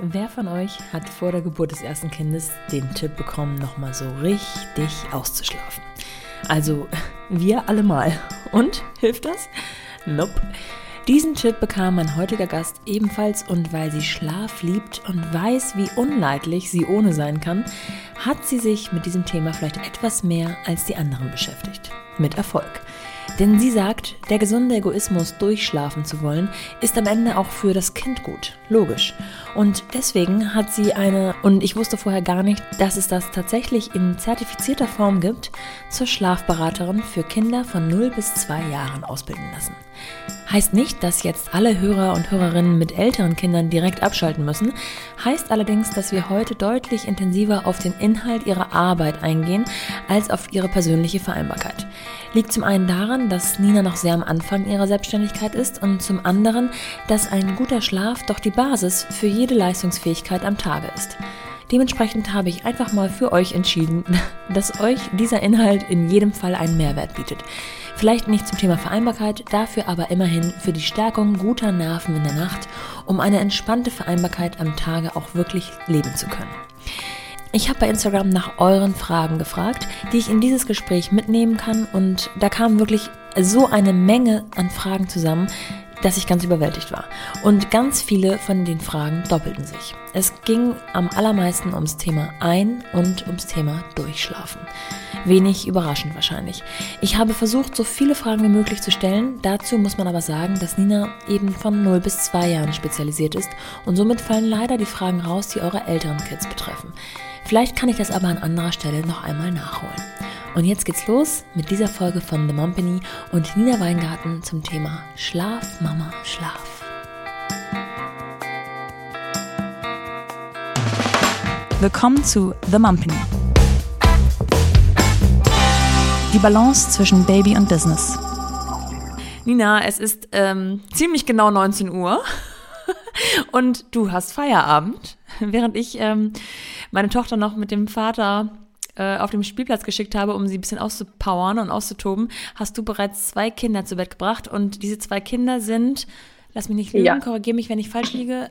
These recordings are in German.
Wer von euch hat vor der Geburt des ersten Kindes den Tipp bekommen, nochmal so richtig auszuschlafen? Also, wir alle mal. Und? Hilft das? Nope. Diesen Tipp bekam mein heutiger Gast ebenfalls und weil sie Schlaf liebt und weiß, wie unleidlich sie ohne sein kann, hat sie sich mit diesem Thema vielleicht etwas mehr als die anderen beschäftigt. Mit Erfolg. Denn sie sagt, der gesunde Egoismus, durchschlafen zu wollen, ist am Ende auch für das Kind gut. Logisch. Und deswegen hat sie und ich wusste vorher gar nicht, dass es das tatsächlich in zertifizierter Form gibt, zur Schlafberaterin für Kinder von 0 bis 2 Jahren ausbilden lassen. Heißt nicht, dass jetzt alle Hörer und Hörerinnen mit älteren Kindern direkt abschalten müssen, heißt allerdings, dass wir heute deutlich intensiver auf den Inhalt ihrer Arbeit eingehen, als auf ihre persönliche Vereinbarkeit. Liegt zum einen daran, dass Nina noch sehr am Anfang ihrer Selbstständigkeit ist und zum anderen, dass ein guter Schlaf doch die Basis für jede Leistungsfähigkeit am Tage ist. Dementsprechend habe ich einfach mal für euch entschieden, dass euch dieser Inhalt in jedem Fall einen Mehrwert bietet. Vielleicht nicht zum Thema Vereinbarkeit, dafür aber immerhin für die Stärkung guter Nerven in der Nacht, um eine entspannte Vereinbarkeit am Tage auch wirklich leben zu können. Ich habe bei Instagram nach euren Fragen gefragt, die ich in dieses Gespräch mitnehmen kann und da kam wirklich so eine Menge an Fragen zusammen, dass ich ganz überwältigt war. Und ganz viele von den Fragen doppelten sich. Es ging am allermeisten ums Thema Ein- und ums Thema Durchschlafen. Wenig überraschend wahrscheinlich. Ich habe versucht, so viele Fragen wie möglich zu stellen. Dazu muss man aber sagen, dass Nina eben von 0 bis 2 Jahren spezialisiert ist und somit fallen leider die Fragen raus, die eure älteren Kids betreffen. Vielleicht kann ich das aber an anderer Stelle noch einmal nachholen. Und jetzt geht's los mit dieser Folge von The Mumpany und Nina Weingarten zum Thema Schlaf, Mama, Schlaf. Willkommen zu The Mumpany. Die Balance zwischen Baby und Business. Nina, es ist ziemlich genau 19 Uhr und du hast Feierabend, während ich meine Tochter noch mit dem Vater auf dem Spielplatz geschickt habe, um sie ein bisschen auszupowern und auszutoben, hast du bereits 2 Kinder zu Bett gebracht und diese 2 Kinder sind, lass mich nicht lügen, korrigiere mich, wenn ich falsch liege,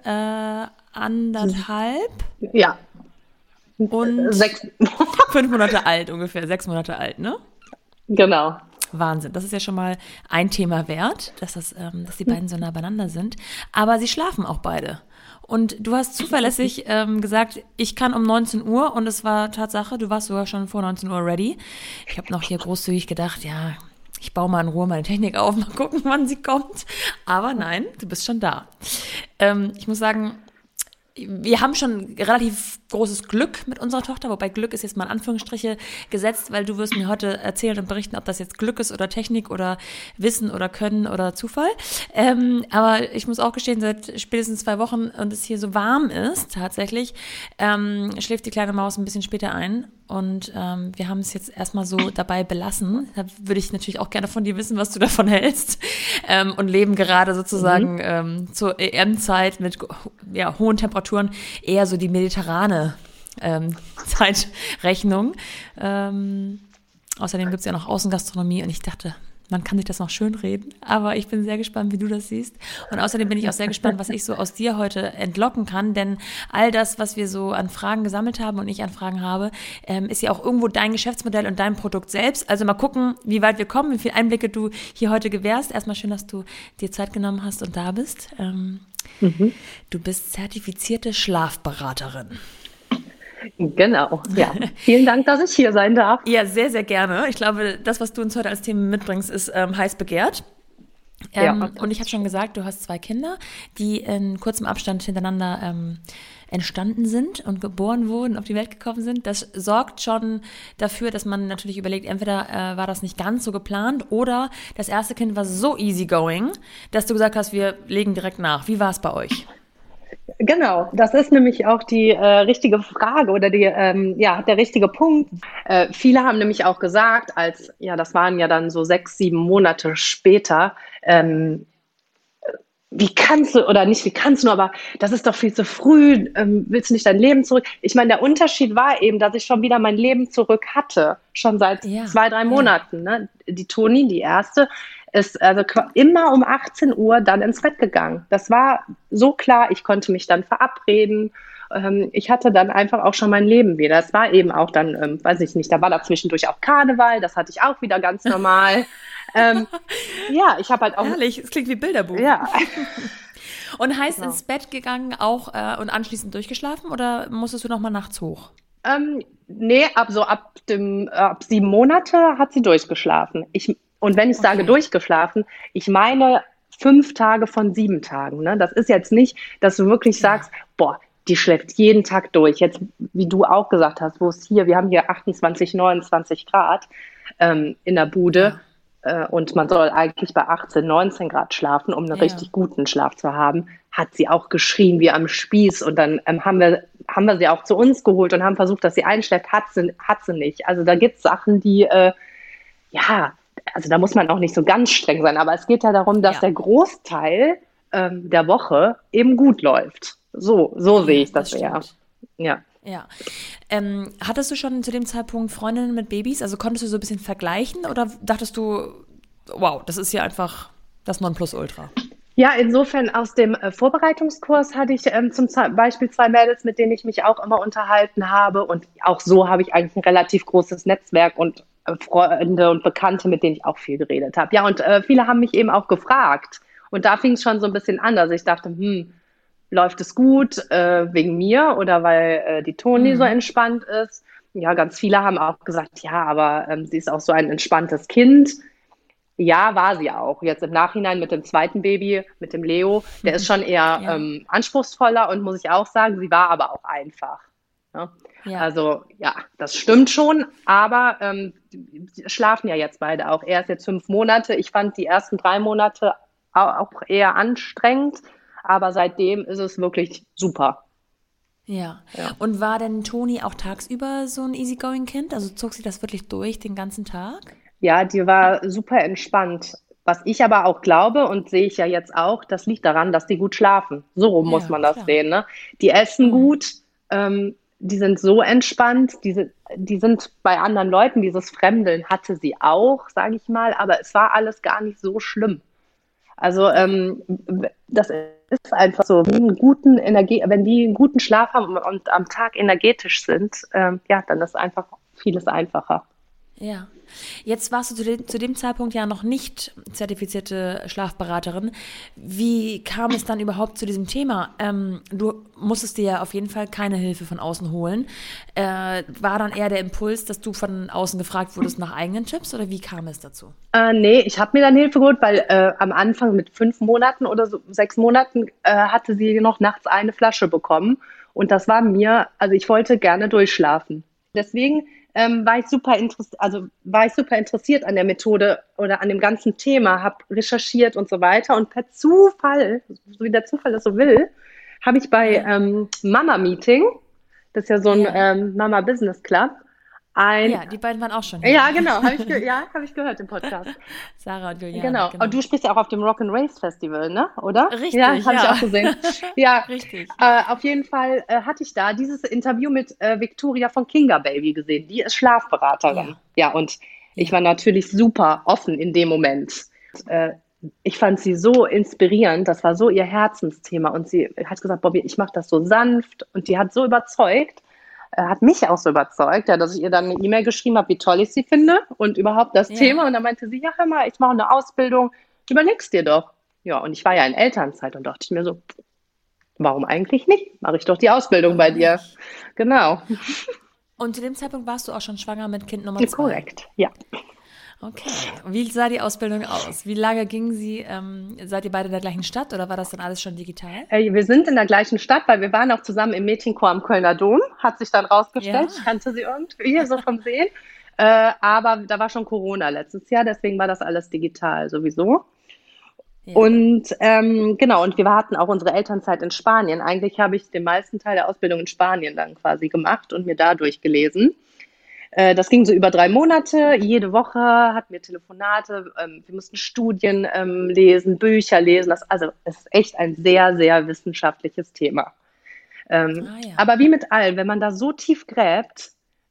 1,5? Ja. Und 6. 5 Monate alt ungefähr, 6 Monate alt, ne? Genau. Wahnsinn, das ist ja schon mal ein Thema wert, dass die beiden so nah beieinander sind, aber sie schlafen auch beide. Und du hast zuverlässig gesagt, ich kann um 19 Uhr und es war Tatsache, du warst sogar schon vor 19 Uhr ready. Ich habe noch hier großzügig gedacht, ja, ich baue mal in Ruhe meine Technik auf, mal gucken, wann sie kommt. Aber nein, du bist schon da. Ich muss sagen, wir haben schon relativ großes Glück mit unserer Tochter, wobei Glück ist jetzt mal in Anführungsstriche gesetzt, weil du wirst mir heute erzählen und berichten, ob das jetzt Glück ist oder Technik oder Wissen oder Können oder Zufall. Aber ich muss auch gestehen, seit spätestens 2 Wochen und es hier so warm ist tatsächlich, schläft die kleine Maus ein bisschen später ein. Und wir haben es jetzt erstmal so dabei belassen. Da würde ich natürlich auch gerne von dir wissen, was du davon hältst. Und leben gerade sozusagen zur EM-Zeit mit hohen Temperaturen eher so die mediterrane Zeitrechnung. Außerdem gibt es ja noch Außengastronomie und ich dachte, man kann sich das noch schön reden, aber ich bin sehr gespannt, wie du das siehst. Und außerdem bin ich auch sehr gespannt, was ich so aus dir heute entlocken kann, denn all das, was wir so an Fragen gesammelt haben und ich an Fragen habe, ist ja auch irgendwo dein Geschäftsmodell und dein Produkt selbst. Also mal gucken, wie weit wir kommen, wie viele Einblicke du hier heute gewährst. Erstmal schön, dass du dir Zeit genommen hast und da bist. Du bist zertifizierte Schlafberaterin. Genau, ja. Vielen Dank, dass ich hier sein darf. Ja, sehr, sehr gerne. Ich glaube, das, was du uns heute als Thema mitbringst, ist heiß begehrt. Und ich habe schon gesagt, du hast 2 Kinder, die in kurzem Abstand hintereinander entstanden sind und geboren wurden, auf die Welt gekommen sind. Das sorgt schon dafür, dass man natürlich überlegt, entweder war das nicht ganz so geplant oder das erste Kind war so easygoing, dass du gesagt hast, wir legen direkt nach. Wie war es bei euch? Genau, das ist nämlich auch die richtige Frage oder der richtige Punkt. Viele haben nämlich auch gesagt, das waren ja dann so 6, 7 Monate später, wie kannst du, oder nicht wie kannst du, aber das ist doch viel zu früh, willst du nicht dein Leben zurück? Ich meine, der Unterschied war eben, dass ich schon wieder mein Leben zurück hatte, schon seit 2, 3 Monaten. Ne? Die Toni, die erste, ist also immer um 18 Uhr dann ins Bett gegangen. Das war so klar, ich konnte mich dann verabreden. Ich hatte dann einfach auch schon mein Leben wieder. Es war eben auch dann, weiß ich nicht, da war da zwischendurch auch Karneval, das hatte ich auch wieder ganz normal. Ja, ich habe halt auch... Herrlich, es klingt wie Bilderbuch. Ja. Und heißt ins Bett gegangen auch und anschließend durchgeschlafen oder musstest du nochmal nachts hoch? Nee, ab 7 Monate hat sie durchgeschlafen. Und wenn ich sage durchgeschlafen, ich meine 5 Tage von 7 Tagen. Ne? Das ist jetzt nicht, dass du wirklich sagst, boah, die schläft jeden Tag durch. Jetzt, wie du auch gesagt hast, wir haben hier 28, 29 Grad in der Bude. Und man soll eigentlich bei 18, 19 Grad schlafen, um einen richtig guten Schlaf zu haben, hat sie auch geschrien wie am Spieß. Und dann haben wir sie auch zu uns geholt und haben versucht, dass sie einschläft. Hat sie nicht. Also da gibt es Sachen, die, also da muss man auch nicht so ganz streng sein. Aber es geht ja darum, dass der Großteil der Woche eben gut läuft. So sehe ich das eher. Ja. Ja. Hattest du schon zu dem Zeitpunkt Freundinnen mit Babys? Also konntest du so ein bisschen vergleichen oder dachtest du, wow, das ist ja einfach das Nonplusultra? Ja, insofern aus dem Vorbereitungskurs hatte ich zum Beispiel 2 Mädels, mit denen ich mich auch immer unterhalten habe. Und auch so habe ich eigentlich ein relativ großes Netzwerk und Freunde und Bekannte, mit denen ich auch viel geredet habe. Ja, und viele haben mich eben auch gefragt. Und da fing es schon so ein bisschen an. Also ich dachte, läuft es gut wegen mir oder weil die Toni so entspannt ist? Ja, ganz viele haben auch gesagt, ja, aber sie ist auch so ein entspanntes Kind. Ja, war sie auch. Jetzt im Nachhinein mit dem zweiten Baby, mit dem Leo, der ist schon eher anspruchsvoller und muss ich auch sagen, sie war aber auch einfach. Ne? Ja. Also ja, das stimmt schon, aber die schlafen ja jetzt beide auch. Er ist jetzt 5 Monate. Ich fand die ersten 3 Monate auch eher anstrengend. Aber seitdem ist es wirklich super. Ja. Und war denn Toni auch tagsüber so ein Easygoing-Kind? Also zog sie das wirklich durch den ganzen Tag? Ja, die war super entspannt. Was ich aber auch glaube und sehe ich ja jetzt auch, das liegt daran, dass die gut schlafen. So muss man das sehen. Ne? Die essen gut, die sind so entspannt, die sind bei anderen Leuten, dieses Fremdeln hatte sie auch, sage ich mal, aber es war alles gar nicht so schlimm. Also das ist einfach so, wenn die einen guten Schlaf haben und am Tag energetisch sind, dann ist einfach vieles einfacher. Ja. Jetzt warst du zu dem Zeitpunkt ja noch nicht zertifizierte Schlafberaterin. Wie kam es dann überhaupt zu diesem Thema? Du musstest dir ja auf jeden Fall keine Hilfe von außen holen. War dann eher der Impuls, dass du von außen gefragt wurdest nach eigenen Tipps oder wie kam es dazu? Nee, ich habe mir dann Hilfe geholt, weil am Anfang mit 5 Monaten oder so 6 Monaten hatte sie noch nachts eine Flasche bekommen und das war mir, also ich wollte gerne durchschlafen. Deswegen war ich super interessiert an der Methode oder an dem ganzen Thema, habe recherchiert und so weiter. Und per Zufall, so wie der Zufall es so will, habe ich bei Mama Meeting, das ist ja so ein Mama Business Club, die beiden waren auch schon hier. Ja, genau, habe ich gehört im Podcast. Sarah und Juliane. Genau. Und du sprichst ja auch auf dem Rock and Race Festival, ne? Oder? Richtig, ja. Habe ich auch gesehen. Ja, richtig. Auf jeden Fall hatte ich da dieses Interview mit Victoria von Kinga Baby gesehen. Die ist Schlafberaterin. Ja, und ich war natürlich super offen in dem Moment. Ich fand sie so inspirierend. Das war so ihr Herzensthema. Und sie hat gesagt, Bobby, ich mache das so sanft. Und die hat so überzeugt. Hat mich auch so überzeugt, dass ich ihr dann eine E-Mail geschrieben habe, wie toll ich sie finde und überhaupt das Thema. Und dann meinte sie, ja, hör mal, ich mache eine Ausbildung, überleg's dir doch. Ja, und ich war ja in Elternzeit und dachte ich mir so, warum eigentlich nicht? Mache ich doch die Ausbildung bei dir. Genau. Und zu dem Zeitpunkt warst du auch schon schwanger mit Kind Nummer 2? Korrekt, ja. Okay. Wie sah die Ausbildung aus? Wie lange ging sie? Seid ihr beide in der gleichen Stadt oder war das dann alles schon digital? Wir sind in der gleichen Stadt, weil wir waren auch zusammen im Mädchenchor am Kölner Dom. Hat sich dann rausgestellt. Ich kannte sie irgendwie so vom Sehen. Aber da war schon Corona letztes Jahr, deswegen war das alles digital sowieso. Ja. Und genau, und wir hatten auch unsere Elternzeit in Spanien. Eigentlich habe ich den meisten Teil der Ausbildung in Spanien dann quasi gemacht und mir da durchgelesen. Das ging so über 3 Monate. Jede Woche hatten wir Telefonate. Wir mussten Studien lesen, Bücher lesen. Es ist echt ein sehr, sehr wissenschaftliches Thema. Aber wie mit allem, wenn man da so tief gräbt,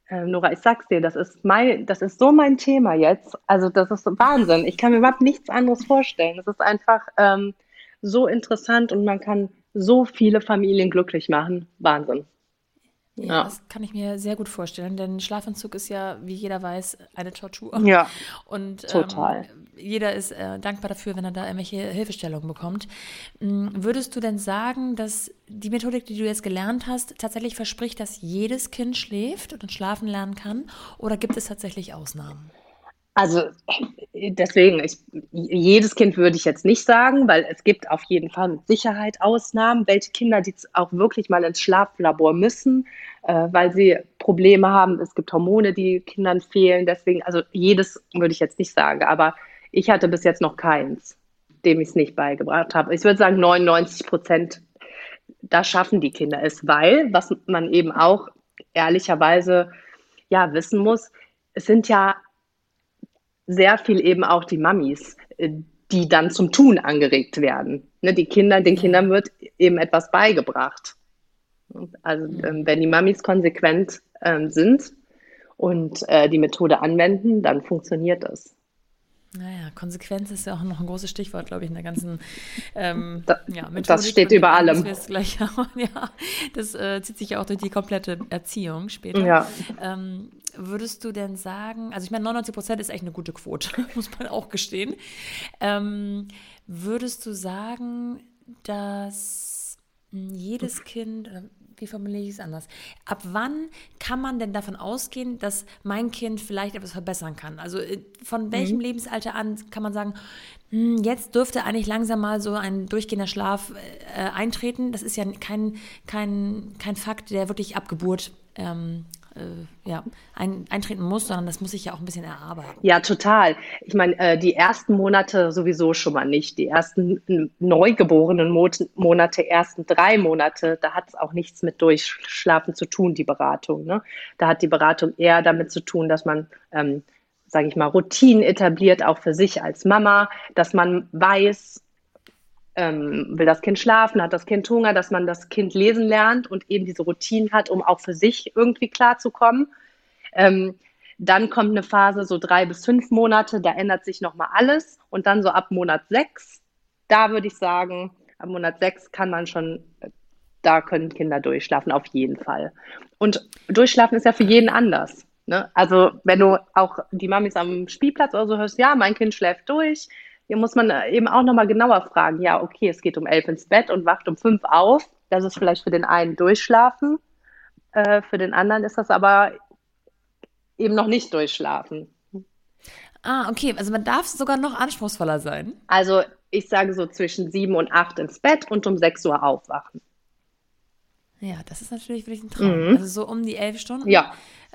Nora, ich sag's dir, das ist so mein Thema jetzt. Also das ist Wahnsinn. Ich kann mir überhaupt nichts anderes vorstellen. Das ist einfach so interessant und man kann so viele Familien glücklich machen. Wahnsinn. Ja, Ja, das kann ich mir sehr gut vorstellen, denn Schlafanzug ist ja, wie jeder weiß, eine Tortur. ja, Und total. jeder ist dankbar dafür, wenn er da irgendwelche Hilfestellungen bekommt. Würdest du denn sagen, dass die Methodik, die du jetzt gelernt hast, tatsächlich verspricht, dass jedes Kind schläft und schlafen lernen kann? Oder gibt es tatsächlich Ausnahmen? Also deswegen, jedes Kind würde ich jetzt nicht sagen, weil es gibt auf jeden Fall mit Sicherheit Ausnahmen, welche Kinder, die auch wirklich mal ins Schlaflabor müssen, weil sie Probleme haben. Es gibt Hormone, die Kindern fehlen. Deswegen, also jedes würde ich jetzt nicht sagen, aber ich hatte bis jetzt noch keins, dem ich es nicht beigebracht habe. Ich würde sagen, 99%, da schaffen die Kinder es, weil, was man eben auch ehrlicherweise ja wissen muss, es sind ja sehr viel eben auch die Mamis, die dann zum Tun angeregt werden. Ne, den Ja. Kindern wird eben etwas beigebracht. Also wenn die Mamis konsequent sind und die Methode anwenden, dann funktioniert das. Naja, Konsequenz ist ja auch noch ein großes Stichwort, glaube ich, in der ganzen Da, ja, das Methodik, steht von über dem müssen allem. wir jetzt gleich haben. Ja, das zieht sich ja auch durch die komplette Erziehung später. Ja. Würdest du denn sagen, also ich meine, 99% ist echt eine gute Quote, muss man auch gestehen. Würdest du sagen, dass jedes Kind, oder wie formuliere ich es anders, ab wann kann man denn davon ausgehen, dass mein Kind vielleicht etwas verbessern kann? Also von welchem Lebensalter an kann man sagen, jetzt dürfte eigentlich langsam mal so ein durchgehender Schlaf eintreten? Das ist ja kein Fakt, der wirklich ab Geburt ja, eintreten muss, sondern das muss sich ja auch ein bisschen erarbeiten. Ja, total. Ich meine, die ersten Monate sowieso schon mal nicht. Die ersten neugeborenen Monate, ersten 3 Monate, da hat es auch nichts mit Durchschlafen zu tun, die Beratung. Ne? Da hat die Beratung eher damit zu tun, dass man, sage ich mal, Routinen etabliert, auch für sich als Mama, dass man weiß, will das Kind schlafen, hat das Kind Hunger, dass man das Kind lesen lernt und eben diese Routinen hat, um auch für sich irgendwie klarzukommen. Ähm, Dann kommt eine Phase, so 3 bis 5 Monate, da ändert sich nochmal alles. Und dann so ab Monat 6, da würde ich sagen, ab Monat 6 kann man schon, da können Kinder durchschlafen, auf jeden Fall. Und durchschlafen ist ja für jeden anders. Ne? Also wenn du auch die Mamis am Spielplatz oder so hörst, ja, mein Kind schläft durch, hier muss man eben auch nochmal genauer fragen, ja, okay, es geht um 11 ins Bett und wacht um 5 auf. Das ist vielleicht für den einen durchschlafen, für den anderen ist das aber eben noch nicht durchschlafen. Ah, okay, also man darf sogar noch anspruchsvoller sein. Also ich sage so zwischen 7 und 8 ins Bett und um 6 Uhr aufwachen. Ja, das ist natürlich wirklich ein Traum. Also so um die 11 Stunden. Ja,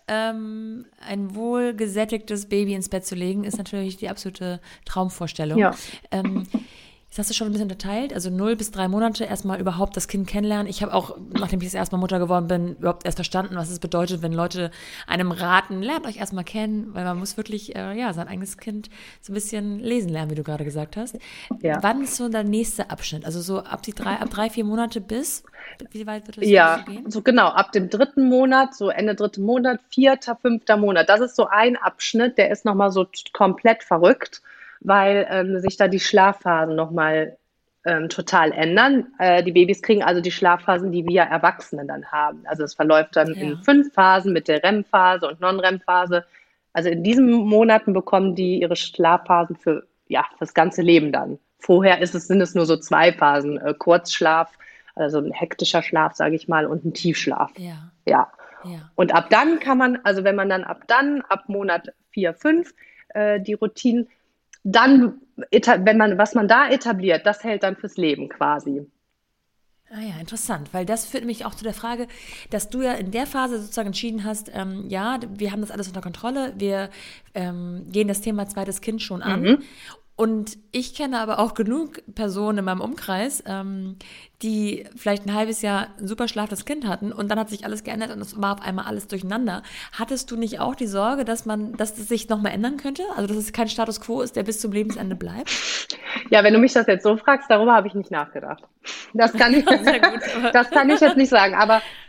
Ein wohlgesättigtes Baby ins Bett zu legen, ist natürlich die absolute Traumvorstellung. ja, Jetzt hast du schon ein bisschen unterteilt, also 0 bis 3 Monate erstmal überhaupt das Kind kennenlernen. Ich habe auch, nachdem ich das erste Mal Mutter geworden bin, überhaupt erst verstanden, was es bedeutet, wenn Leute einem raten, lernt euch erstmal kennen, weil man muss wirklich ja, sein eigenes Kind so ein bisschen lesen lernen, wie du gerade gesagt hast. ja. Wann ist so der nächste Abschnitt? Also so ab 3, 4 Monate bis, wie weit wird es Ja, gehen? so genau, ab dem 3. Monat, so Ende 3. Monat, 4., 5. Monat. Das ist so ein Abschnitt, der ist nochmal so komplett verrückt, weil sich da die Schlafphasen nochmal total ändern. Die Babys kriegen also die Schlafphasen, die wir Erwachsene dann haben. Also es verläuft dann in Ja. 5 Phasen mit der REM-Phase und Non-REM-Phase. Also in diesen Monaten bekommen die ihre Schlafphasen für ja, fürs ganze Leben dann. Vorher sind es nur so 2 Phasen, Kurzschlaf, also ein hektischer Schlaf, sage ich mal, und ein Tiefschlaf. Ja, Ja. ja. Und ab dann kann man, also wenn man dann ab Monat 4, 5 die Routinen, dann, was man da etabliert, das hält dann fürs Leben quasi. Ah ja, interessant, weil das führt mich auch zu der Frage, dass du ja in der Phase sozusagen entschieden hast, ja, wir haben das alles unter Kontrolle, wir gehen das Thema zweites Kind schon an. Und ich kenne aber auch genug Personen in meinem Umkreis, die vielleicht ein halbes Jahr ein super schlafendes Kind hatten und dann hat sich alles geändert und es war auf einmal alles durcheinander. Hattest du nicht auch die Sorge, dass das sich nochmal ändern könnte? Also dass es kein Status quo ist, der bis zum Lebensende bleibt? Ja, wenn du mich das jetzt so fragst, darüber habe ich nicht nachgedacht. Das kann ich, Sehr gut. das kann ich jetzt nicht sagen. Aber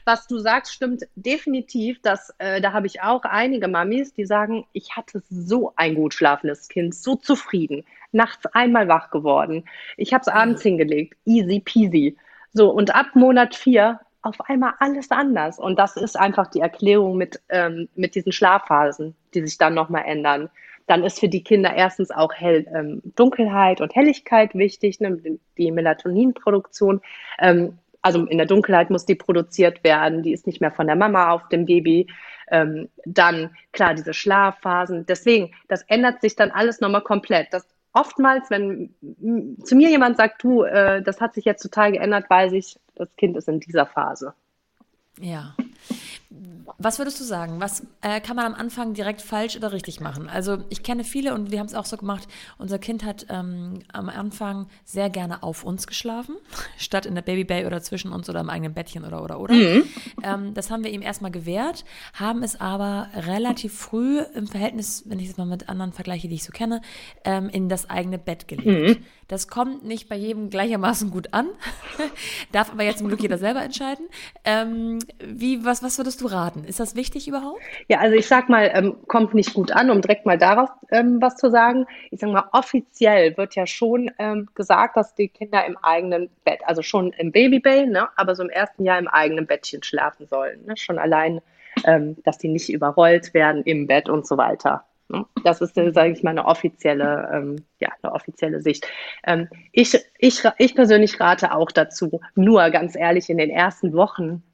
was du sagst, stimmt definitiv. Da habe ich auch einige Mamis, die sagen, ich hatte so ein gut schlafendes Kind, so zufrieden, nachts einmal wach geworden. Ich habe es abends Ja. hingelegt, easy peasy. So, und ab Monat 4 auf einmal alles anders. Und das ist einfach die Erklärung mit diesen Schlafphasen, die sich dann nochmal ändern. Dann ist für die Kinder erstens auch Dunkelheit und Helligkeit wichtig, ne, die Melatoninproduktion. Also in der Dunkelheit muss die produziert werden, die ist nicht mehr von der Mama auf dem Baby. Dann, klar, diese Schlafphasen. Deswegen, das ändert sich dann alles nochmal komplett. Oftmals, wenn zu mir jemand sagt, du, das hat sich jetzt total geändert, weiß ich, das Kind ist in dieser Phase. Ja. Was würdest du sagen? Was kann man am Anfang direkt falsch oder richtig machen? Also ich kenne viele und wir haben es auch so gemacht. Unser Kind hat am Anfang sehr gerne auf uns geschlafen, statt in der Babybay oder zwischen uns oder im eigenen Bettchen oder. Das haben wir ihm erstmal gewährt, haben es aber relativ früh im Verhältnis, wenn ich es mal mit anderen vergleiche, die ich so kenne, in das eigene Bett gelegt. Das kommt nicht bei jedem gleichermaßen gut an, darf aber jetzt zum Glück jeder selber entscheiden. Was würdest du raten? Ist das wichtig überhaupt? Ja, also ich sag mal, kommt nicht gut an, um direkt mal darauf was zu sagen. Ich sag mal, offiziell wird ja schon gesagt, dass die Kinder im eigenen Bett, also schon im Babybay, ne, aber so im ersten Jahr im eigenen Bettchen schlafen sollen. Ne? Schon allein, dass die nicht überrollt werden im Bett und so weiter. Ne? Das ist, sage ich mal, eine offizielle Sicht. Ich persönlich rate auch dazu, nur ganz ehrlich, in den ersten Wochen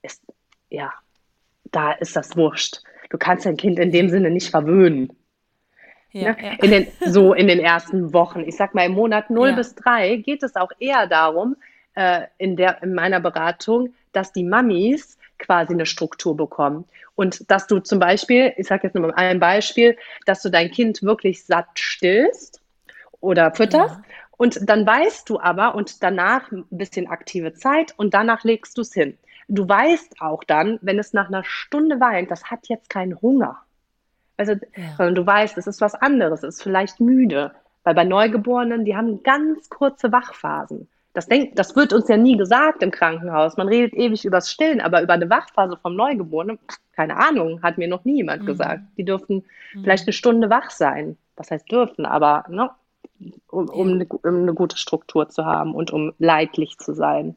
da ist das wurscht. Du kannst dein Kind in dem Sinne nicht verwöhnen. Ja, Ne? ja. In den ersten Wochen. Ich sag mal, im Monat 0 bis 3 geht es auch eher darum, in meiner Beratung, dass die Mamis quasi eine Struktur bekommen. Und dass du zum Beispiel, ich sage jetzt nur mal ein Beispiel, dass du dein Kind wirklich satt stillst oder fütterst. Ja. Und dann weißt du aber, und danach ein bisschen aktive Zeit und danach legst du es hin. Du weißt auch dann, wenn es nach einer Stunde weint, das hat jetzt keinen Hunger. Also, Ja. sondern du weißt, es ist was anderes, es ist vielleicht müde. Weil bei Neugeborenen, die haben ganz kurze Wachphasen. Das wird uns ja nie gesagt im Krankenhaus. Man redet ewig übers Stillen, aber über eine Wachphase vom Neugeborenen, keine Ahnung, hat mir noch nie jemand gesagt. Die dürfen vielleicht eine Stunde wach sein. Was heißt dürfen, aber ne, um eine gute Struktur zu haben und um leidlich zu sein.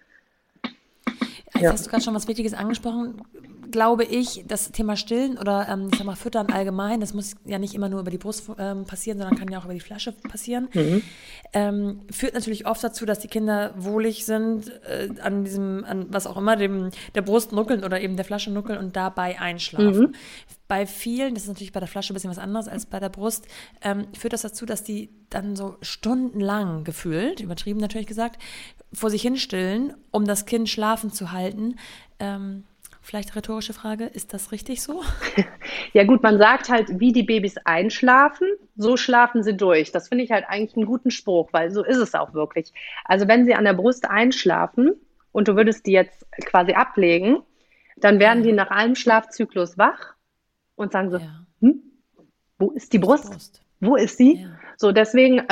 Jetzt hast du gerade schon was Wichtiges angesprochen. Glaube ich, das Thema Stillen oder ich sag mal Füttern allgemein, das muss ja nicht immer nur über die Brust passieren, sondern kann ja auch über die Flasche passieren, führt natürlich oft dazu, dass die Kinder wohlig sind, an was auch immer, der Brust nuckeln oder eben der Flasche nuckeln und dabei einschlafen. Bei vielen, das ist natürlich bei der Flasche ein bisschen was anderes als bei der Brust, führt das dazu, dass die dann so stundenlang gefühlt, übertrieben natürlich gesagt, vor sich hin stillen, um das Kind schlafen zu halten. Vielleicht rhetorische Frage, ist das richtig so? Ja gut, man sagt halt, wie die Babys einschlafen, so schlafen sie durch. Das finde ich halt eigentlich einen guten Spruch, weil so ist es auch wirklich. Also wenn sie an der Brust einschlafen und du würdest die jetzt quasi ablegen, dann werden die nach einem Schlafzyklus wach und sagen so, wo ist die Brust? Wo ist sie? Ja. So, deswegen,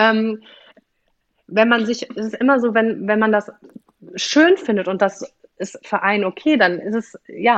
es ist immer so, wenn man das schön findet und das ist für einen okay, dann ist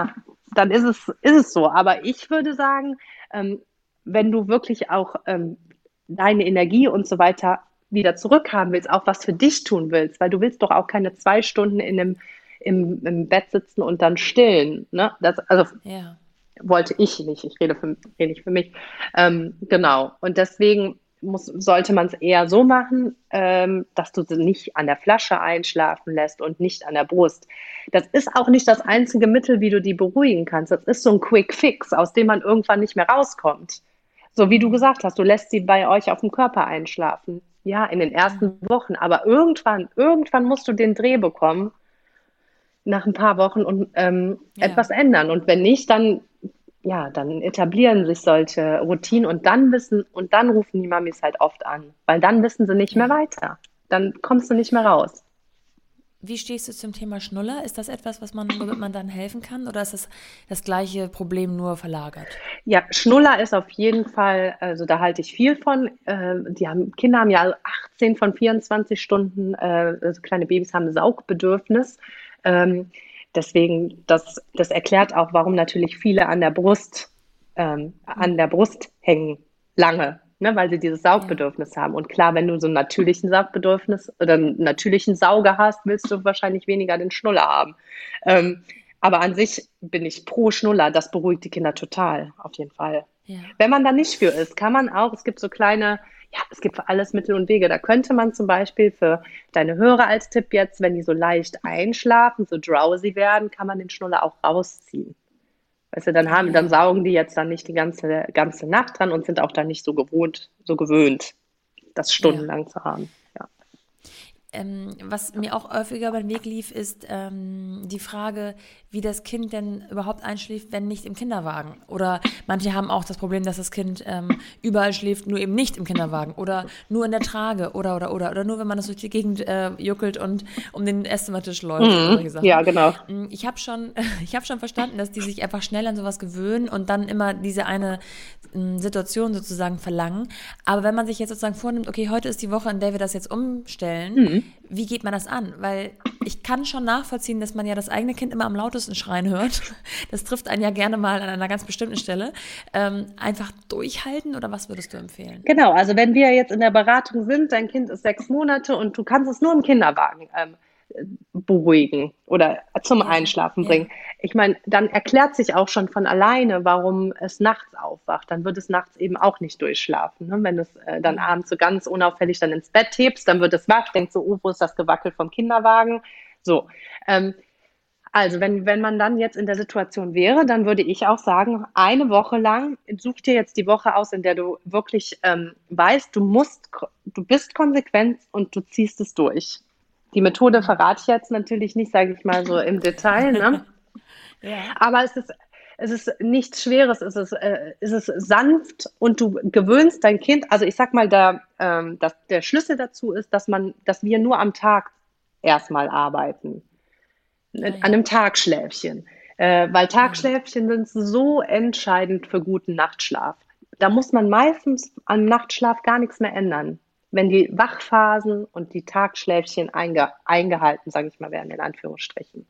es so. Aber ich würde sagen, wenn du wirklich auch deine Energie und so weiter wieder zurückhaben willst, auch was für dich tun willst, weil du willst doch auch keine 2 Stunden im Bett sitzen und dann stillen. Ne? Wollte ich nicht. Ich rede nicht für mich. Genau. Und deswegen sollte man es eher so machen, dass du sie nicht an der Flasche einschlafen lässt und nicht an der Brust. Das ist auch nicht das einzige Mittel, wie du die beruhigen kannst. Das ist so ein Quick Fix, aus dem man irgendwann nicht mehr rauskommt. So wie du gesagt hast, du lässt sie bei euch auf dem Körper einschlafen. Ja, in den ersten Wochen. Aber irgendwann musst du den Dreh bekommen, nach ein paar Wochen und etwas ändern. Und wenn nicht, dann etablieren sich solche Routinen und dann rufen die Mamis halt oft an, weil dann wissen sie nicht mehr weiter. Dann kommst du nicht mehr raus. Wie stehst du zum Thema Schnuller? Ist das etwas, womit man dann helfen kann, oder ist das gleiche Problem nur verlagert? Ja, Schnuller ist auf jeden Fall, also da halte ich viel von. Kinder haben ja 18 von 24 Stunden, also kleine Babys haben Saugbedürfnis. Deswegen, das erklärt auch, warum natürlich viele an der Brust hängen lange, ne, weil sie dieses Ja. Saugbedürfnis haben. Und klar, wenn du so ein natürlichen Saugbedürfnis oder einen natürlichen Sauger hast, willst du wahrscheinlich weniger den Schnuller haben. Ähm, aber an sich bin ich pro Schnuller. Das beruhigt die Kinder total, auf jeden Fall. Ja. Wenn man da nicht für ist, kann man auch, es gibt so kleine, ja, es gibt für alles Mittel und Wege. Da könnte man zum Beispiel für deine Hörer als Tipp jetzt, wenn die so leicht einschlafen, so drowsy werden, kann man den Schnuller auch rausziehen. Weißt du, Ah dann ja. saugen die jetzt dann nicht die ganze Nacht dran und sind auch dann nicht so gewöhnt, das Ja. stundenlang zu haben. Ja. Was mir auch häufiger über den Weg lief, ist die Frage, wie das Kind denn überhaupt einschläft, wenn nicht im Kinderwagen. Oder manche haben auch das Problem, dass das Kind überall schläft, nur eben nicht im Kinderwagen. Oder nur in der Trage. Oder nur, wenn man das durch die Gegend juckelt und um den Esszimmertisch läuft oder solche Ja, Sachen. genau. Ich hab schon verstanden, dass die sich einfach schnell an sowas gewöhnen und dann immer diese eine Situation sozusagen verlangen. Aber wenn man sich jetzt sozusagen vornimmt, okay, heute ist die Woche, in der wir das jetzt umstellen, wie geht man das an? Weil ich kann schon nachvollziehen, dass man ja das eigene Kind immer am lautesten schreien hört. Das trifft einen ja gerne mal an einer ganz bestimmten Stelle. Einfach durchhalten oder was würdest du empfehlen? Genau, also wenn wir jetzt in der Beratung sind, dein Kind ist 6 Monate und du kannst es nur im Kinderwagen beruhigen oder zum Ja, Einschlafen ja, bringen. Ich meine, dann erklärt sich auch schon von alleine, warum es nachts aufwacht. Dann wird es nachts eben auch nicht durchschlafen. Ne? Wenn du es dann abends so ganz unauffällig dann ins Bett hebst, dann wird es wach, denkt so, oh, wo ist das Gewackel vom Kinderwagen? So. Also wenn man dann jetzt in der Situation wäre, dann würde ich auch sagen, eine Woche lang, such dir jetzt die Woche aus, in der du wirklich weißt, du bist konsequent und du ziehst es durch. Die Methode verrate ich jetzt natürlich nicht, sage ich mal so im Detail, ne? ja. Aber es ist nichts Schweres, es ist sanft und du gewöhnst dein Kind. Also ich sag mal, der Schlüssel dazu ist, dass wir nur am Tag erstmal arbeiten, Ah an ja, einem Tagschläfchen. Weil ja. Tagschläfchen sind so entscheidend für guten Nachtschlaf. Da muss man meistens am Nachtschlaf gar nichts mehr ändern. Wenn die Wachphasen und die Tagschläfchen eingehalten, sage ich mal, werden, in Anführungsstrichen.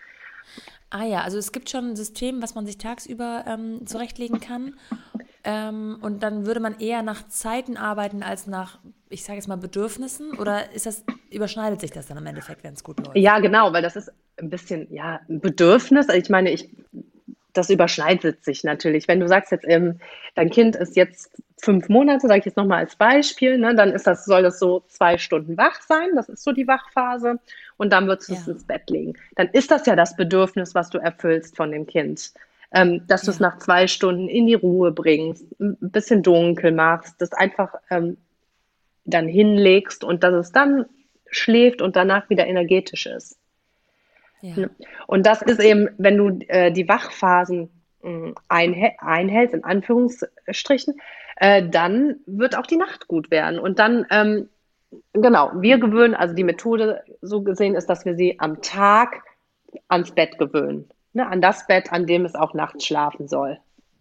Ah ja, also es gibt schon ein System, was man sich tagsüber zurechtlegen kann. Und dann würde man eher nach Zeiten arbeiten als nach, ich sage jetzt mal, Bedürfnissen? Oder überschneidet sich das dann im Endeffekt, wenn es gut läuft? Ja, genau, weil das ist ein bisschen, ja, ein Bedürfnis. Also ich meine, das überschneidet sich natürlich. Wenn du sagst jetzt, dein Kind ist jetzt 5 Monate, sage ich jetzt nochmal als Beispiel, ne, dann soll das so 2 Stunden wach sein, das ist so die Wachphase, und dann würdest du es Ja, ins Bett legen. Dann ist das ja das Bedürfnis, was du erfüllst von dem Kind. Dass du es ja. nach 2 Stunden in die Ruhe bringst, ein bisschen dunkel machst, das einfach dann hinlegst und dass es dann schläft und danach wieder energetisch ist. Ja. Und das ist eben, wenn du die Wachphasen einhältst, in Anführungsstrichen, dann wird auch die Nacht gut werden. Und dann, genau, also die Methode so gesehen ist, dass wir sie am Tag ans Bett gewöhnen. Ne? An das Bett, an dem es auch nachts schlafen soll.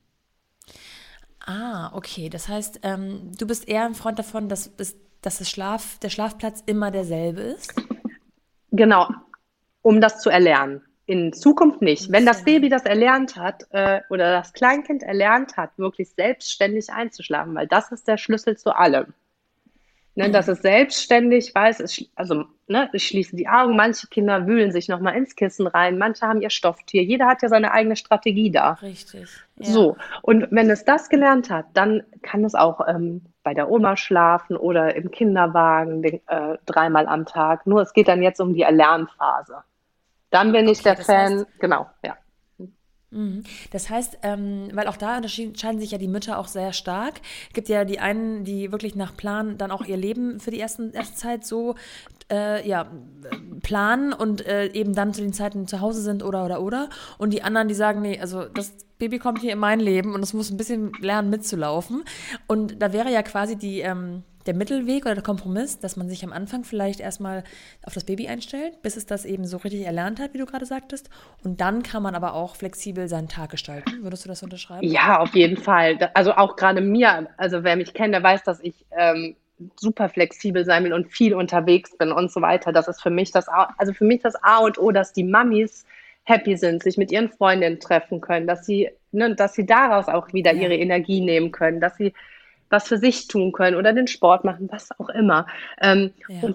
Ah, okay. Das heißt, du bist eher ein Freund davon, dass der Schlafplatz immer derselbe ist, Genau, um das zu erlernen. In Zukunft nicht. um Wenn das zu das Baby erlernen. das erlernt hat oder das Kleinkind erlernt hat, wirklich selbstständig einzuschlafen, weil das ist der Schlüssel zu allem. Ne, dass es selbstständig weiß, also ne, ich schließe die Augen, manche Kinder wühlen sich nochmal ins Kissen rein, manche haben ihr Stofftier, jeder hat ja seine eigene Strategie da. Richtig. Ja. So, und wenn es das gelernt hat, dann kann es auch bei der Oma schlafen oder im Kinderwagen 3-mal am Tag. Nur es geht dann jetzt um die Erlernphase. Dann bin ich Okay, der das heißt, Fan, genau, ja. Das heißt, weil auch da unterscheiden sich ja die Mütter auch sehr stark. Es gibt ja die einen, die wirklich nach Plan dann auch ihr Leben für die erste Zeit so ja, planen und eben dann zu den Zeiten zu Hause sind oder. Und die anderen, die sagen, nee, also das Baby kommt hier in mein Leben und es muss ein bisschen lernen mitzulaufen. Und da wäre ja quasi der Mittelweg oder der Kompromiss, dass man sich am Anfang vielleicht erstmal auf das Baby einstellt, bis es das eben so richtig erlernt hat, wie du gerade sagtest. Und dann kann man aber auch flexibel seinen Tag gestalten. Würdest du das unterschreiben? Ja, auf jeden Fall. Also auch gerade mir, also wer mich kennt, der weiß, dass ich super flexibel sein will und viel unterwegs bin und so weiter. Das ist für mich also für mich das A und O, dass die Mamis happy sind, sich mit ihren Freundinnen treffen können, dass sie daraus auch wieder ihre Ja, Energie nehmen können, dass sie was für sich tun können oder den Sport machen, was auch immer. ja, Und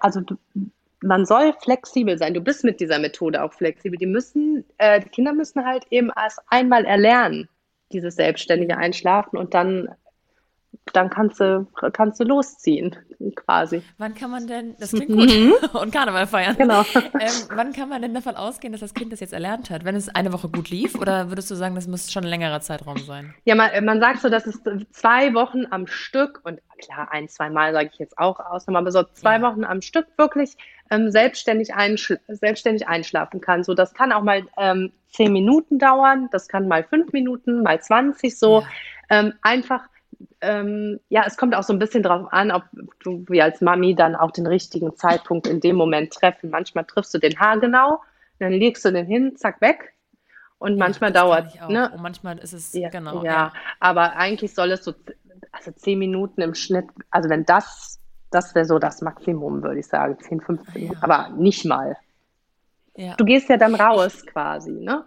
man soll flexibel sein. Du bist mit dieser Methode auch flexibel. Die Kinder müssen halt eben erst einmal erlernen, dieses selbstständige mhm. Einschlafen und dann kannst du losziehen, quasi. Wann kann man denn, das klingt gut, und Karneval feiern, Genau. wann kann man denn davon ausgehen, dass das Kind das jetzt erlernt hat? Wenn es eine Woche gut lief, oder würdest du sagen, das muss schon ein längerer Zeitraum sein? Ja, man sagt so, dass es 2 Wochen am Stück, und klar, ein, zwei Mal sage ich jetzt auch Ausnahme, aber so zwei Ja, Wochen am Stück wirklich selbstständig einschlafen kann. So, das kann auch mal 10 Minuten dauern, das kann mal 5 Minuten, mal 20 so. ja, Einfach, ja, es kommt auch so ein bisschen drauf an, ob du wie als Mami dann auch den richtigen Zeitpunkt in dem Moment treffen. Manchmal triffst du den haargenau, dann legst du den hin, zack, weg. Und ja, manchmal das kenne dauert, ich auch. ne? Und manchmal ist es, Ja, genau, ja, ja. aber eigentlich soll es so, also 10 Minuten im Schnitt, also wenn das wäre so das Maximum, würde ich sagen, 10, Ah 15 Minuten, ja, aber nicht mal. ja. Du gehst ja dann Ich, raus quasi, ne?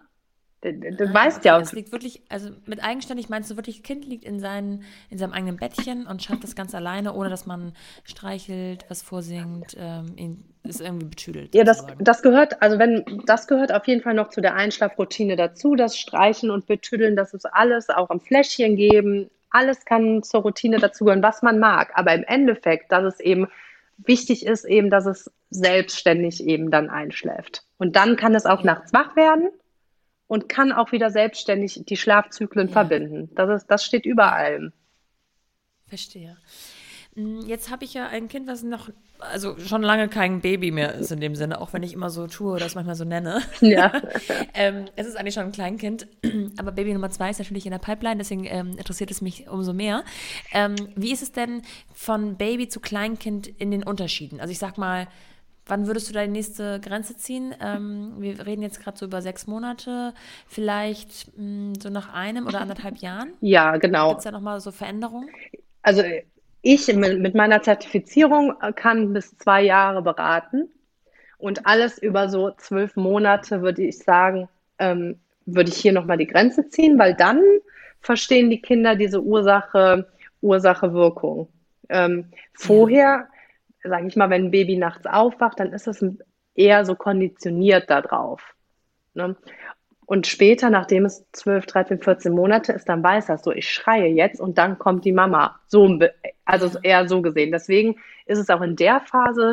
Du ah ja, weißt okay. ja, Das liegt wirklich, also mit eigenständig meinst du wirklich, das Kind liegt in seinem eigenen Bettchen und schafft das ganz alleine, ohne dass man streichelt, was vorsingt, ihn ist irgendwie betüdelt ja, das, sozusagen. das gehört, also das gehört auf jeden Fall noch zu der Einschlafroutine dazu, das Streichen und Betüddeln, das ist alles, auch am Fläschchen geben, alles kann zur Routine dazugehören, was man mag. Aber im Endeffekt, dass es eben wichtig ist, eben, dass es selbstständig eben dann einschläft. Und dann kann es auch Ja, nachts wach werden und kann auch wieder selbstständig die Schlafzyklen ja, verbinden. Das steht über ja, allem. verstehe. Jetzt habe ich ja ein Kind, was noch, also schon lange kein Baby mehr ist in dem Sinne, auch wenn ich immer so tue oder es manchmal so nenne. Ja. Es ist eigentlich schon ein Kleinkind, aber Baby Nummer 2 ist natürlich in der Pipeline, deswegen interessiert es mich umso mehr. Wie ist es denn von Baby zu Kleinkind in den Unterschieden? Also ich sag mal, wann würdest du deine nächste Grenze ziehen? Wir reden jetzt gerade so über 6 Monate, vielleicht so nach einem oder anderthalb Jahren. Ja, Gibt es genau. da nochmal so Veränderungen? Also ich mit meiner Zertifizierung kann bis 2 Jahre beraten und alles über so 12 Monate würde ich sagen, würde ich hier nochmal die Grenze ziehen, weil dann verstehen die Kinder diese Ursache-Wirkung. Ja, Vorher, sage ich mal, wenn ein Baby nachts aufwacht, dann ist es eher so konditioniert darauf. Ne? Und später, nachdem es 12, 13, 14 Monate ist, dann weiß er so, ich schreie jetzt und dann kommt die Mama. Also ja, eher so gesehen. Deswegen ist es auch in der Phase,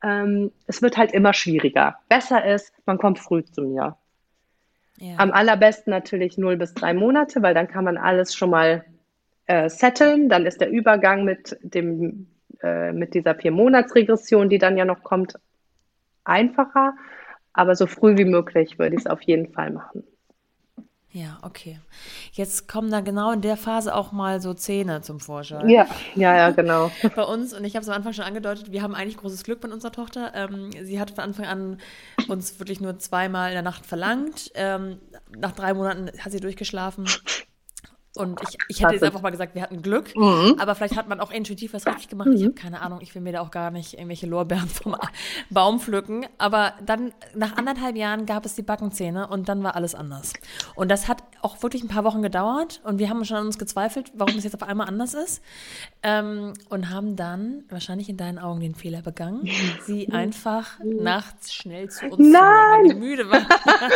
es wird halt immer schwieriger. Besser ist, man kommt früh zu mir. ja. Am allerbesten natürlich 0 bis 3 Monate, weil dann kann man alles schon mal setteln. Dann ist der Übergang mit dieser 4 Monats Regression, die dann ja noch kommt, einfacher. Aber so früh wie möglich würde ich es auf jeden Fall machen. Ja, okay. Jetzt kommen da genau in der Phase auch mal so Zähne zum Vorschein. Ja, ja, ja, genau. Bei uns, und ich habe es am Anfang schon angedeutet, wir haben eigentlich großes Glück mit unserer Tochter. Sie hat von Anfang an uns wirklich nur zweimal in der Nacht verlangt. Nach 3 Monaten hat sie durchgeschlafen. Und ich hätte jetzt Klasse. einfach mal gesagt, wir hatten Glück, Mhm. aber vielleicht hat man auch intuitiv was richtig gemacht. Ich habe Mhm. keine Ahnung, ich will mir da auch gar nicht irgendwelche Lorbeeren vom Baum pflücken. Aber dann, nach 1,5 Jahren gab es die Backenzähne und dann war alles anders. Und das hat auch wirklich ein paar Wochen gedauert und wir haben schon an uns gezweifelt, warum es jetzt auf einmal anders ist. Und haben dann wahrscheinlich in deinen Augen den Fehler begangen, sie einfach nachts schnell zu uns zu holen, weil wir Nein! müde waren.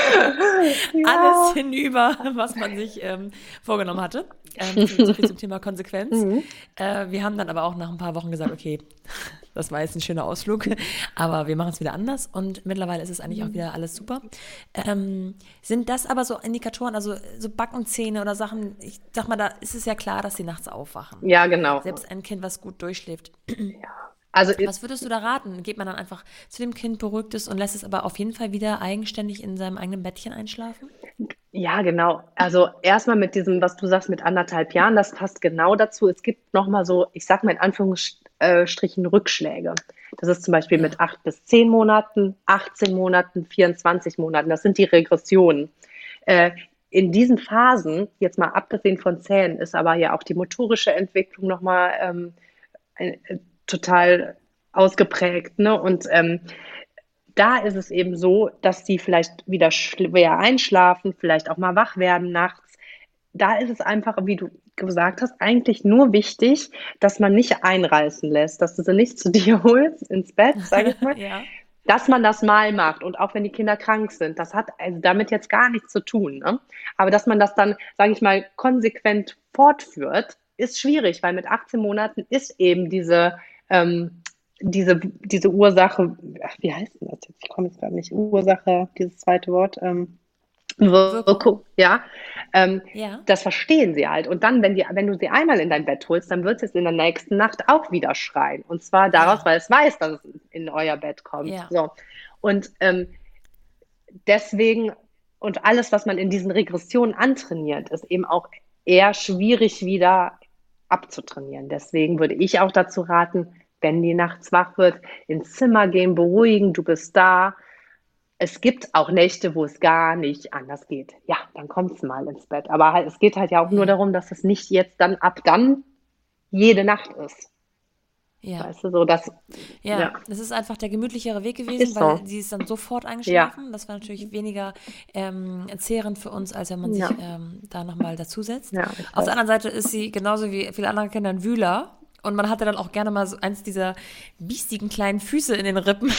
Alles Ja. hinüber, was man sich vorgenommen hatte. So viel zum Thema Konsequenz. Mhm. Wir haben dann aber auch nach ein paar Wochen gesagt, okay, das war jetzt ein schöner Ausflug, aber wir machen es wieder anders und mittlerweile ist es eigentlich auch wieder alles super. Sind das aber so Indikatoren, also so Backenzähne oder Sachen, ich sag mal, da ist es ja klar, dass sie nachts aufwachen. Ja, genau. Selbst ein Kind, was gut durchschläft. Also Was würdest du da raten? Geht man dann einfach zu dem Kind, beruhigt es und lässt es aber auf jeden Fall wieder eigenständig in seinem eigenen Bettchen einschlafen? ja, genau. Also erstmal mit diesem, was du sagst, mit 1,5 Jahren, das passt genau dazu. Es gibt nochmal so, ich sag mal in Anführungsstrichen Rückschläge. Das ist zum Beispiel Ja, mit 8 bis 10 Monaten, 18 Monaten, 24 Monaten. Das sind die Regressionen. Äh, in diesen Phasen, jetzt mal abgesehen von Zähnen, ist aber ja auch die motorische Entwicklung nochmal total ausgeprägt. Ne? Und da ist es eben so, dass die vielleicht wieder schwer einschlafen, vielleicht auch mal wach werden nachts. Da ist es einfach, wie du gesagt hast, eigentlich nur wichtig, dass man nicht einreißen lässt, dass du sie nicht zu dir holst ins Bett, sage ich mal, Ja. dass man das mal macht und auch wenn die Kinder krank sind. Das hat also damit jetzt gar nichts zu tun. Ne? Aber dass man das dann, sage ich mal, konsequent fortführt, ist schwierig, weil mit 18 Monaten ist eben diese Ursache, ach, wie heißt denn das jetzt? Ich komme jetzt gerade nicht. Ursache, dieses zweite Wort. Wirkung. Wirkung, ja. Ja. Das verstehen sie halt. Und dann, wenn du sie einmal in dein Bett holst, dann wird es in der nächsten Nacht auch wieder schreien. Und zwar daraus, Ja. weil es weiß, dass es in euer Bett kommt. Ja. So. Und deswegen, und alles, was man in diesen Regressionen antrainiert, ist eben auch eher schwierig wieder abzutrainieren. Deswegen würde ich auch dazu raten, wenn die nachts wach wird, ins Zimmer gehen, beruhigen, du bist da. Es gibt auch Nächte, wo es gar nicht anders geht. Ja, dann kommst du mal ins Bett. Aber halt, es geht halt ja auch nur Ja. darum, dass es nicht jetzt dann ab dann jede Nacht ist. Ja. Weißt du, so dass, Ja, ja, das ist einfach der gemütlichere Weg gewesen, ist weil so. sie ist dann sofort Ja, eingeschlafen. Das war natürlich weniger zehrend für uns, als wenn man sich ja, da nochmal dazusetzt. ja, ich Auf der weiß. anderen Seite ist sie genauso wie viele andere Kinder ein Wühler. Und man hatte dann auch gerne mal so eins dieser biestigen kleinen Füße in den Rippen.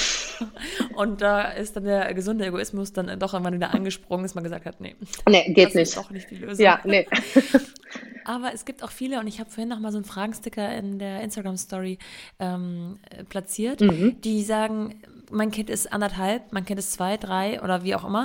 Und da ist dann der gesunde Egoismus dann doch irgendwann wieder angesprungen, dass man gesagt hat, nee, Nee, geht das ist nicht. doch nicht die Lösung. Ja, nee. Aber es gibt auch viele, und ich habe vorhin noch mal so einen Fragensticker in der Instagram-Story platziert, die sagen, mein Kind ist 1,5, mein Kind ist 2, 3 oder wie auch immer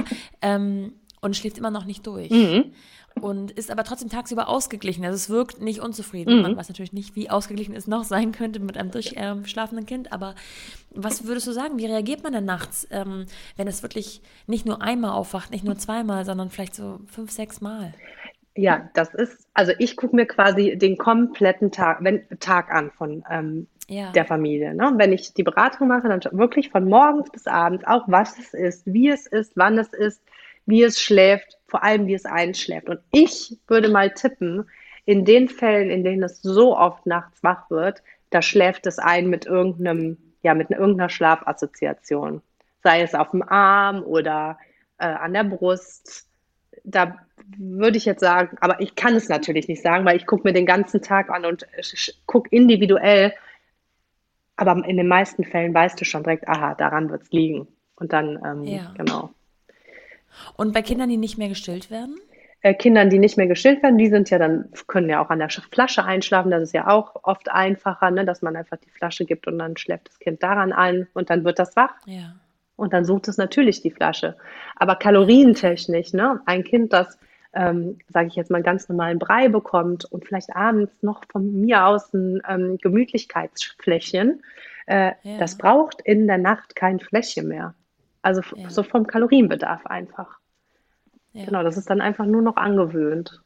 und schläft immer noch nicht durch. Und ist aber trotzdem tagsüber ausgeglichen. Also es wirkt nicht unzufrieden. Man weiß natürlich nicht, wie ausgeglichen es noch sein könnte mit einem durchschlafenden Kind. Aber was würdest du sagen? Wie reagiert man denn nachts, wenn es wirklich nicht nur einmal aufwacht, nicht nur zweimal, sondern vielleicht so 5, 6 Mal? Ja, das ist, also ich gucke mir quasi den kompletten Tag an von Ja, der Familie. Ne? Wenn ich die Beratung mache, dann wirklich von morgens bis abends, auch was es ist, wie es ist, wann es ist, wie es schläft, vor allem wie es einschläft. Und ich würde mal tippen, in den Fällen, in denen es so oft nachts wach wird, da schläft es ein mit mit irgendeiner Schlafassoziation. Sei es auf dem Arm oder an der Brust. Da würde ich jetzt sagen, aber ich kann es natürlich nicht sagen, weil ich gucke mir den ganzen Tag an und gucke individuell. Aber in den meisten Fällen weißt du schon direkt, aha, daran wird es liegen. Und dann, ja. genau. Und bei Kindern, die nicht mehr gestillt werden? Kindern, die nicht mehr gestillt werden, die sind ja dann, können ja auch an der Flasche einschlafen. Das ist ja auch oft einfacher, ne, dass man einfach die Flasche gibt und dann schläft das Kind daran ein und dann wird das wach. Ja. Und dann sucht es natürlich die Flasche. Aber kalorientechnisch, ne, ein Kind, das, sage ich jetzt mal, ganz normalen Brei bekommt und vielleicht abends noch von mir aus ein Gemütlichkeitsfläschchen, das Ja. braucht in der Nacht kein Fläschchen mehr. Also Ja. so vom Kalorienbedarf einfach. Ja. Genau, das ist dann einfach nur noch angewöhnt.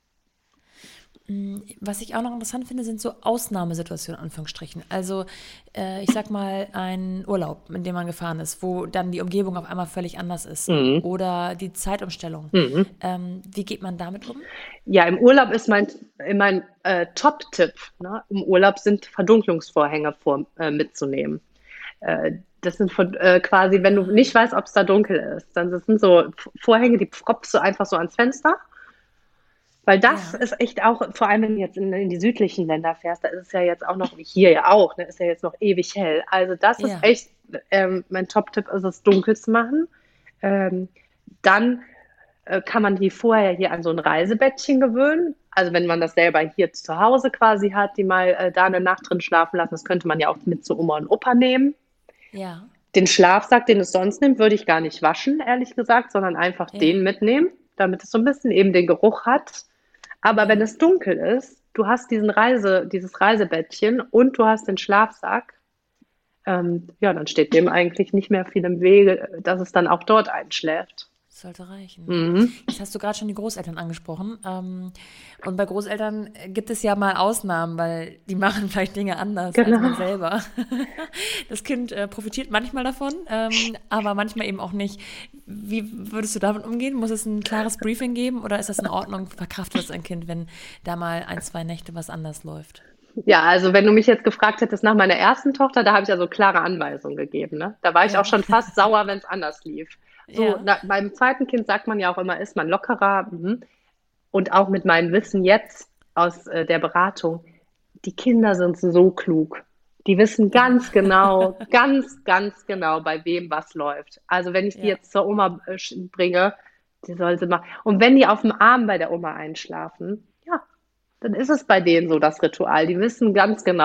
Was ich auch noch interessant finde, sind so Ausnahmesituationen, in Anführungsstrichen. Also, ich sag mal, ein Urlaub, in dem man gefahren ist, wo dann die Umgebung auf einmal völlig anders ist. Oder die Zeitumstellung. Wie geht man damit um? Ja, im Urlaub ist mein Top-Tipp, ne? Im Urlaub sind Verdunklungsvorhänge mitzunehmen. Das sind quasi, wenn du nicht weißt, ob es da dunkel ist, dann das sind so Vorhänge, die propst du einfach so ans Fenster. Weil das Ja. ist echt auch, vor allem wenn du jetzt in die südlichen Länder fährst, da ist es ja jetzt auch noch, wie hier ja auch, ne, ist ja jetzt noch ewig hell. Also das ist Ja. echt, mein Top-Tipp ist es, dunkel zu machen. Dann kann man die vorher hier an so ein Reisebettchen gewöhnen. Also wenn man das selber hier zu Hause quasi hat, die mal da eine Nacht drin schlafen lassen, das könnte man ja auch mit zu Oma und Opa nehmen. Ja. Den Schlafsack, den es sonst nimmt, würde ich gar nicht waschen, ehrlich gesagt, sondern einfach Ja. den mitnehmen, damit es so ein bisschen eben den Geruch hat. Aber wenn es dunkel ist, du hast dieses Reisebettchen und du hast den Schlafsack, ja, dann steht dem eigentlich nicht mehr viel im Wege, dass es dann auch dort einschläft. Sollte reichen. Jetzt hast du gerade schon die Großeltern angesprochen. Und bei Großeltern gibt es ja mal Ausnahmen, weil die machen vielleicht Dinge anders als man selber. Das Kind profitiert manchmal davon, aber manchmal eben auch nicht. Wie würdest du damit umgehen? Muss es ein klares Briefing geben oder ist das in Ordnung? Verkraftet das ein Kind, wenn da mal 1, 2 Nächte was anders läuft? Ja, also wenn du mich jetzt gefragt hättest nach meiner ersten Tochter, da habe ich ja so klare Anweisungen gegeben, ne? Da war ich auch Ja. schon fast sauer, wenn es anders lief. So, Ja. beim zweiten Kind sagt man ja auch immer, ist man lockerer. Mhm. Und auch mit meinem Wissen jetzt aus der Beratung, die Kinder sind so klug. Die wissen ganz genau, bei wem was läuft. Also wenn ich die Ja. jetzt zur Oma bringe, die soll sie machen. Und wenn die auf dem Arm bei der Oma einschlafen, ja, dann ist es bei denen so das Ritual. Die wissen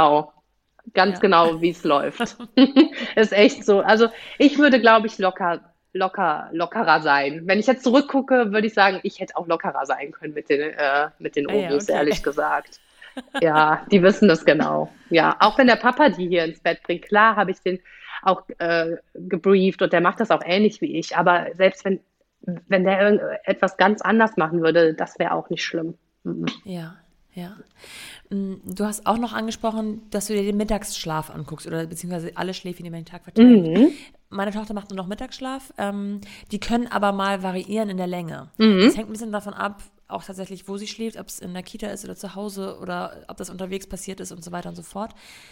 ganz Ja. genau, wie es läuft. Ist echt so. Also ich würde, glaube ich, lockerer sein. Wenn ich jetzt zurückgucke, würde ich sagen, ich hätte auch lockerer sein können mit den Ah ja, Omis, okay. ehrlich gesagt. Ja, die wissen das genau. Ja, auch wenn der Papa die hier ins Bett bringt, klar habe ich den auch gebrieft und der macht das auch ähnlich wie ich. Aber selbst wenn der etwas ganz anders machen würde, das wäre auch nicht schlimm. Mhm. Ja, ja. Du hast auch noch angesprochen, dass du dir den Mittagsschlaf anguckst oder beziehungsweise alle Schläfchen über den Tag verteilt. Mhm. Meine Tochter macht nur noch Mittagsschlaf. Die können aber mal variieren in der Länge. Mhm. Das hängt ein bisschen davon ab, auch tatsächlich, wo sie schläft, ob es in der Kita ist oder zu Hause oder ob das unterwegs passiert ist und so weiter und so fort.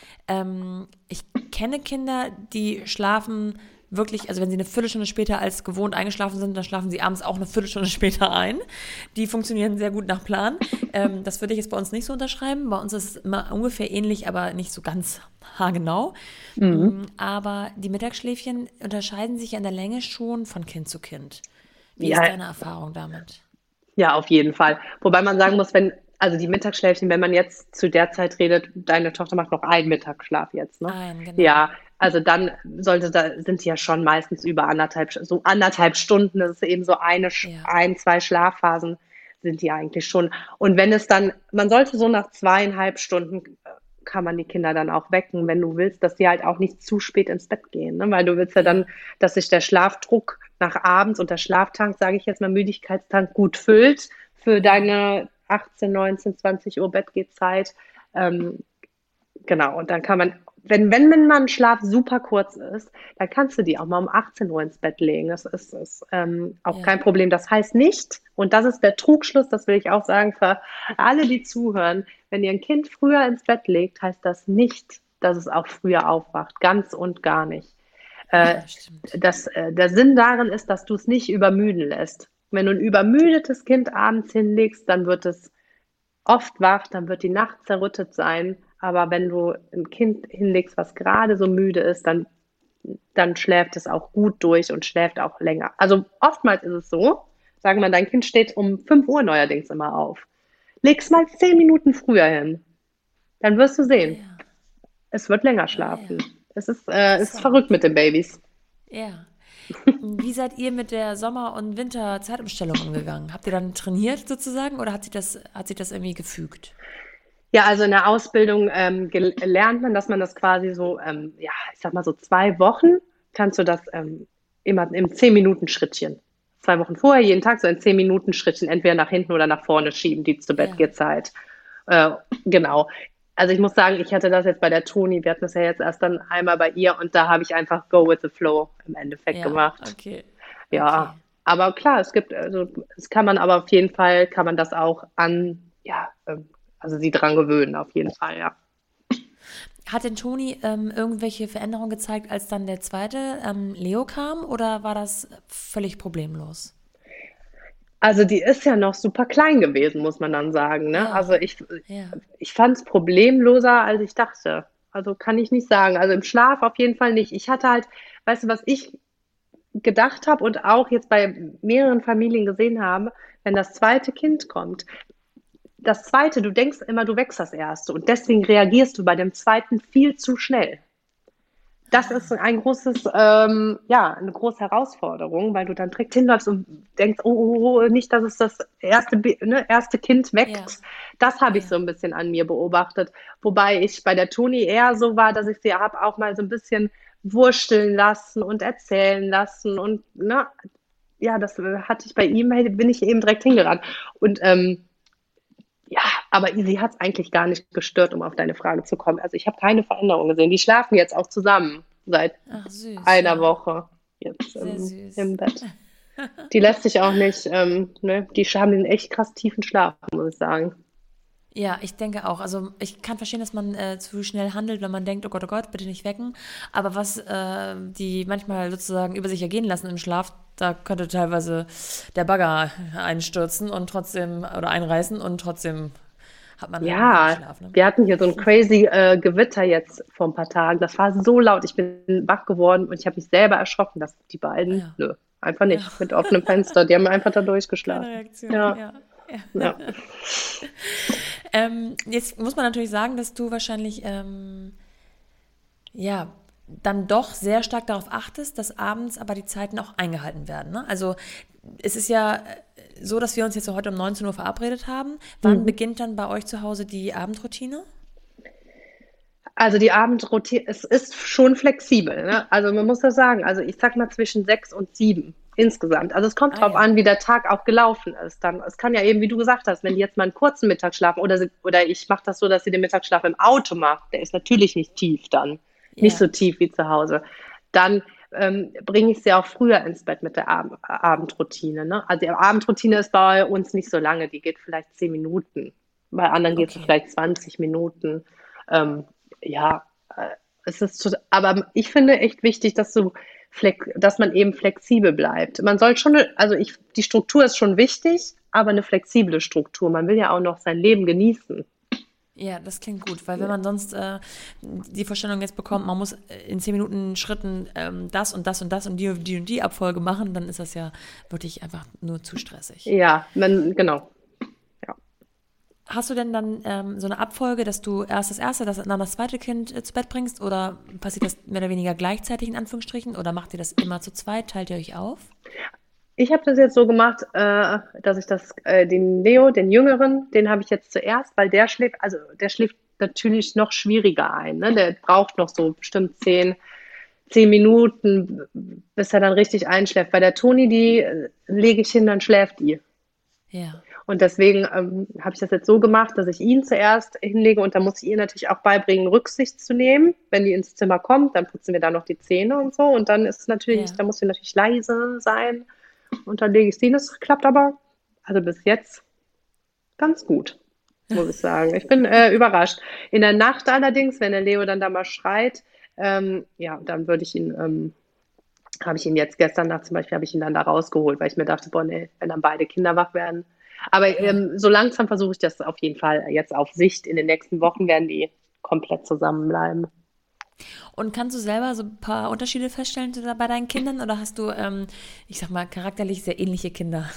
Ich kenne Kinder, die schlafen wirklich, also wenn sie eine Viertelstunde später als gewohnt eingeschlafen sind, dann schlafen sie abends auch eine Viertelstunde später ein. Die funktionieren sehr gut nach Plan. Das würde ich jetzt bei uns nicht so unterschreiben. Bei uns ist es immer ungefähr ähnlich, aber nicht so ganz haargenau. Aber die Mittagsschläfchen unterscheiden sich in der Länge schon von Kind zu Kind. Wie ist Ja, deine Erfahrung damit? ja, auf jeden Fall. Wobei man sagen muss, also die Mittagsschläfchen, wenn man jetzt zu der Zeit redet, deine Tochter macht noch einen Mittagsschlaf jetzt, ne? Genau. Ja, also dann sind die ja schon meistens über anderthalb Stunden, das ist eben so Ja, zwei Schlafphasen sind die eigentlich schon. Und man sollte so nach 2,5 Stunden kann man die Kinder dann auch wecken, wenn du willst, dass die halt auch nicht zu spät ins Bett gehen, ne? Weil du willst ja ja, dann, dass sich der Schlafdruck nach abends und der Schlaftank, sage ich jetzt mal, Müdigkeitstank gut füllt für ja, deine 18, 19, 20 Uhr Bettgehzeit. Ähm, genau, und dann kann man, wenn man Schlaf super kurz ist, dann kannst du die auch mal um 18 Uhr ins Bett legen. Das ist auch ja, kein Problem. Das heißt nicht, und das ist der Trugschluss, das will ich auch sagen für alle, die zuhören, wenn ihr ein Kind früher ins Bett legt, heißt das nicht, dass es auch früher aufwacht. Ganz und gar nicht. Äh, das stimmt. der Sinn darin ist, dass du es nicht übermüden lässt. Wenn du ein übermüdetes Kind abends hinlegst, dann wird es oft wach, dann wird die Nacht zerrüttet sein. Aber wenn du ein Kind hinlegst, was gerade so müde ist, dann schläft es auch gut durch und schläft auch länger. Also oftmals ist es so, sagen wir, dein Kind steht um 5 Uhr neuerdings immer auf. Leg's mal 10 Minuten früher hin. Dann wirst du Ah sehen, ja, es wird länger ah ja, schlafen. Es ist verrückt interessant. mit den Babys. Ja. Wie seid ihr mit der Sommer- und Winter-Zeitumstellung umgegangen? Habt ihr dann trainiert sozusagen oder hat sich das irgendwie gefügt? Ja, also in der Ausbildung lernt man, dass man das quasi so, ja, ich sag mal so 2 Wochen kannst du das immer im 10-Minuten-Schrittchen. 2 Wochen vorher, jeden Tag so ein 10-Minuten-Schrittchen, entweder nach hinten oder nach vorne schieben, die zur Ja, Bettgehzeit. Äh, genau. Also ich muss sagen, ich hatte das jetzt bei der Toni, wir hatten das ja jetzt erst dann einmal bei ihr und da habe ich einfach Go with the Flow im Endeffekt ja, gemacht. okay, Ja, okay. aber klar, also es kann man aber auf jeden Fall, kann man das auch ja, also sie dran gewöhnen, auf jeden Fall, ja. Hat denn Toni irgendwelche Veränderungen gezeigt, als dann der zweite Leo kam oder war das völlig problemlos? Also die ist ja noch super klein gewesen, muss man dann sagen, ne? Also Ja, ja, ich fand es problemloser, als ich dachte. Also kann ich nicht sagen. Also im Schlaf auf jeden Fall nicht. Ich hatte halt, weißt du, was ich gedacht habe und auch jetzt bei mehreren Familien gesehen habe, wenn das zweite Kind kommt, das zweite, du denkst immer, du wächst das erste und deswegen reagierst du bei dem zweiten viel zu schnell. Das ist ein ja, eine große Herausforderung, weil du dann direkt hinläufst und denkst, nicht, dass es das erste Kind ja, weckt. Das habe ich ja, so ein bisschen an mir beobachtet. Wobei ich bei der Toni eher so war, dass ich sie habe auch mal so ein bisschen wursteln lassen und erzählen lassen und ne, ja, das hatte ich bei ihm, bin ich eben direkt hingerannt. Und ja, aber sie hat es eigentlich gar nicht gestört, um auf deine Frage zu kommen. Also ich habe keine Veränderung gesehen. Die schlafen jetzt auch zusammen seit ach süß, einer ja, Woche jetzt sehr im süß. Bett. Die lässt sich auch nicht, ne, die haben einen echt krass tiefen Schlaf, muss ich sagen. Ja, ich denke auch. Also ich kann verstehen, dass man zu schnell handelt, wenn man denkt, oh Gott, bitte nicht wecken. Aber was die manchmal sozusagen über sich ergehen lassen im Schlaf, da könnte teilweise der Bagger einstürzen und trotzdem oder einreißen und trotzdem hat man halt einen guten Ja, Schlaf, ne? wir hatten hier so ein crazy Gewitter jetzt vor ein paar Tagen. Das war so laut. Ich bin wach geworden und ich habe mich selber erschrocken, dass die Ah beiden, ja, nö, einfach ja, nicht, mit offenem Fenster. Die haben einfach da keine durchgeschlafen. Reaktion, Ja, ja. Ja. ja. Jetzt muss man natürlich sagen, dass du wahrscheinlich ja, dann doch sehr stark darauf achtest, dass abends aber die Zeiten auch eingehalten werden. Ne? Also es ist ja so, dass wir uns jetzt heute um 19 Uhr verabredet haben. Wann Mhm. beginnt dann bei euch zu Hause die Abendroutine? Also die Abendroutine, es ist schon flexibel, ne? Also man muss das sagen, also ich sag mal zwischen 6 und 7 insgesamt. Also es kommt Ah drauf ja, an, wie der Tag auch gelaufen ist. Dann, es kann ja eben, wie du gesagt hast, wenn die jetzt mal einen kurzen Mittagsschlaf oder ich mache das so, dass sie den Mittagsschlaf im Auto macht, der ist natürlich nicht tief dann, nicht ja, so tief wie zu Hause. Dann bringe ich sie auch früher ins Bett mit der Abendroutine. Ne? Also die Abendroutine ist bei uns nicht so lange, die geht vielleicht 10 Minuten. Bei anderen geht es okay. vielleicht 20 Minuten. Ähm, ja, es ist aber ich finde echt wichtig, dass man eben flexibel bleibt. Man soll schon, die Struktur ist schon wichtig, aber eine flexible Struktur. Man will ja auch noch sein Leben genießen. Ja, das klingt gut, weil wenn man sonst die Vorstellung jetzt bekommt, man muss in 10 Minuten Schritten das und das und das und die Abfolge machen, dann ist das ja wirklich einfach nur zu stressig. Ja, genau. Ja. Hast du denn dann so eine Abfolge, dass du erst das erste, dann das zweite Kind zu Bett bringst oder passiert das mehr oder weniger gleichzeitig in Anführungsstrichen oder macht ihr das immer zu zweit, teilt ihr euch auf? Ich habe das jetzt so gemacht, dass ich den Leo, den Jüngeren, den habe ich jetzt zuerst, weil der schläft natürlich noch schwieriger ein. Ne? Der braucht noch so bestimmt 10 Minuten, bis er dann richtig einschläft. Bei der Toni, die lege ich hin, dann schläft die. Ja, Und deswegen habe ich das jetzt so gemacht, dass ich ihn zuerst hinlege und dann muss ich ihr natürlich auch beibringen, Rücksicht zu nehmen. Wenn die ins Zimmer kommt, dann putzen wir da noch die Zähne und so. Und dann ja. da muss sie natürlich leise sein. Und dann lege ich sie hin. Das klappt aber, also bis jetzt, ganz gut, muss ich sagen. Ich bin überrascht. In der Nacht allerdings, wenn der Leo dann da mal schreit, ja, dann habe ich ihn jetzt gestern Nacht zum Beispiel, habe ich ihn dann da rausgeholt, weil ich mir dachte, boah, nee, wenn dann beide Kinder wach werden. Aber Ja. so langsam versuche ich das auf jeden Fall jetzt auf Sicht. In den nächsten Wochen werden die komplett zusammenbleiben. Und kannst du selber so ein paar Unterschiede feststellen bei deinen Kindern oder hast du, ich sag mal, charakterlich sehr ähnliche Kinder?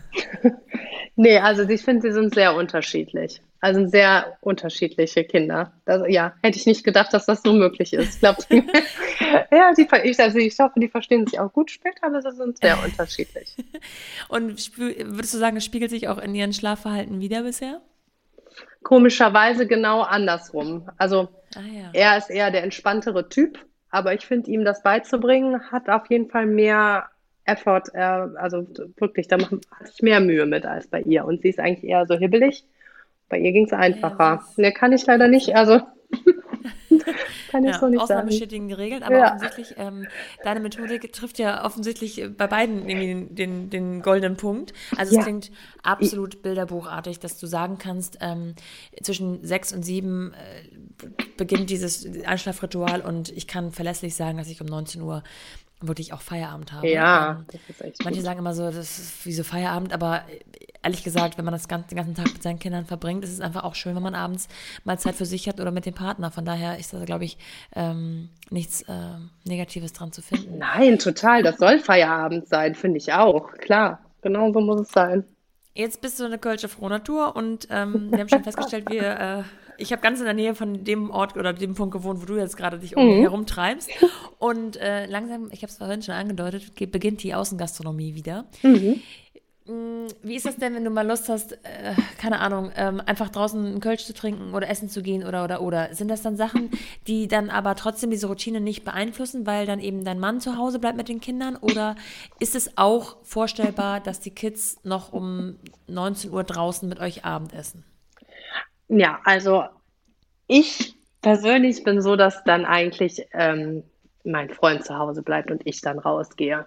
Nee, also ich finde, sie sind sehr unterschiedlich. Also sehr unterschiedliche Kinder. Ja, hätte ich nicht gedacht, dass das so möglich ist. Ich glaube, ja, ich hoffe, die verstehen sich auch gut später, aber sie sind sehr unterschiedlich. Und würdest du sagen, das spiegelt sich auch in ihren Schlafverhalten wieder bisher? Komischerweise genau andersrum. Also Ah ja. er ist eher der entspanntere Typ, aber ich finde, ihm das beizubringen, hat auf jeden Fall mehr Effort. Also wirklich, hatte ich mehr Mühe mit als bei ihr. Und sie ist eigentlich eher so hibbelig. Bei ihr ging es Ah ja, einfacher. süß. Ne, kann ich leider nicht, Witzig. also kann ich so Ja, nicht Ausnahmen sagen. bestätigen die Regeln, aber Ja, offensichtlich, deine Methode trifft ja offensichtlich bei beiden irgendwie den goldenen Punkt. Also es ja, klingt absolut bilderbuchartig, dass du sagen kannst, zwischen 6 und 7 beginnt dieses Einschlafritual und ich kann verlässlich sagen, dass ich um 19 Uhr wirklich auch Feierabend habe. ja, das ist echt Manche gut. sagen immer so, das ist wie so Feierabend, aber ehrlich gesagt, wenn man den ganzen Tag mit seinen Kindern verbringt, ist es einfach auch schön, wenn man abends mal Zeit für sich hat oder mit dem Partner. Von daher ist da, glaube ich, nichts Negatives dran zu finden. Nein, total. Das soll Feierabend sein, finde ich auch. Klar, genau so muss es sein. Jetzt bist du eine Kölsche Frohnatur und wir haben schon festgestellt, ich habe ganz in der Nähe von dem Ort oder dem Punkt gewohnt, wo du jetzt gerade dich Mhm. herumtreibst. Und langsam, ich habe es vorhin schon angedeutet, beginnt die Außengastronomie wieder. Mhm. Wie ist das denn, wenn du mal Lust hast, keine Ahnung, einfach draußen einen Kölsch zu trinken oder essen zu gehen oder? Sind das dann Sachen, die dann aber trotzdem diese Routine nicht beeinflussen, weil dann eben dein Mann zu Hause bleibt mit den Kindern? Oder ist es auch vorstellbar, dass die Kids noch um 19 Uhr draußen mit euch Abendessen? Ja, also ich persönlich bin so, dass dann eigentlich mein Freund zu Hause bleibt und ich dann rausgehe.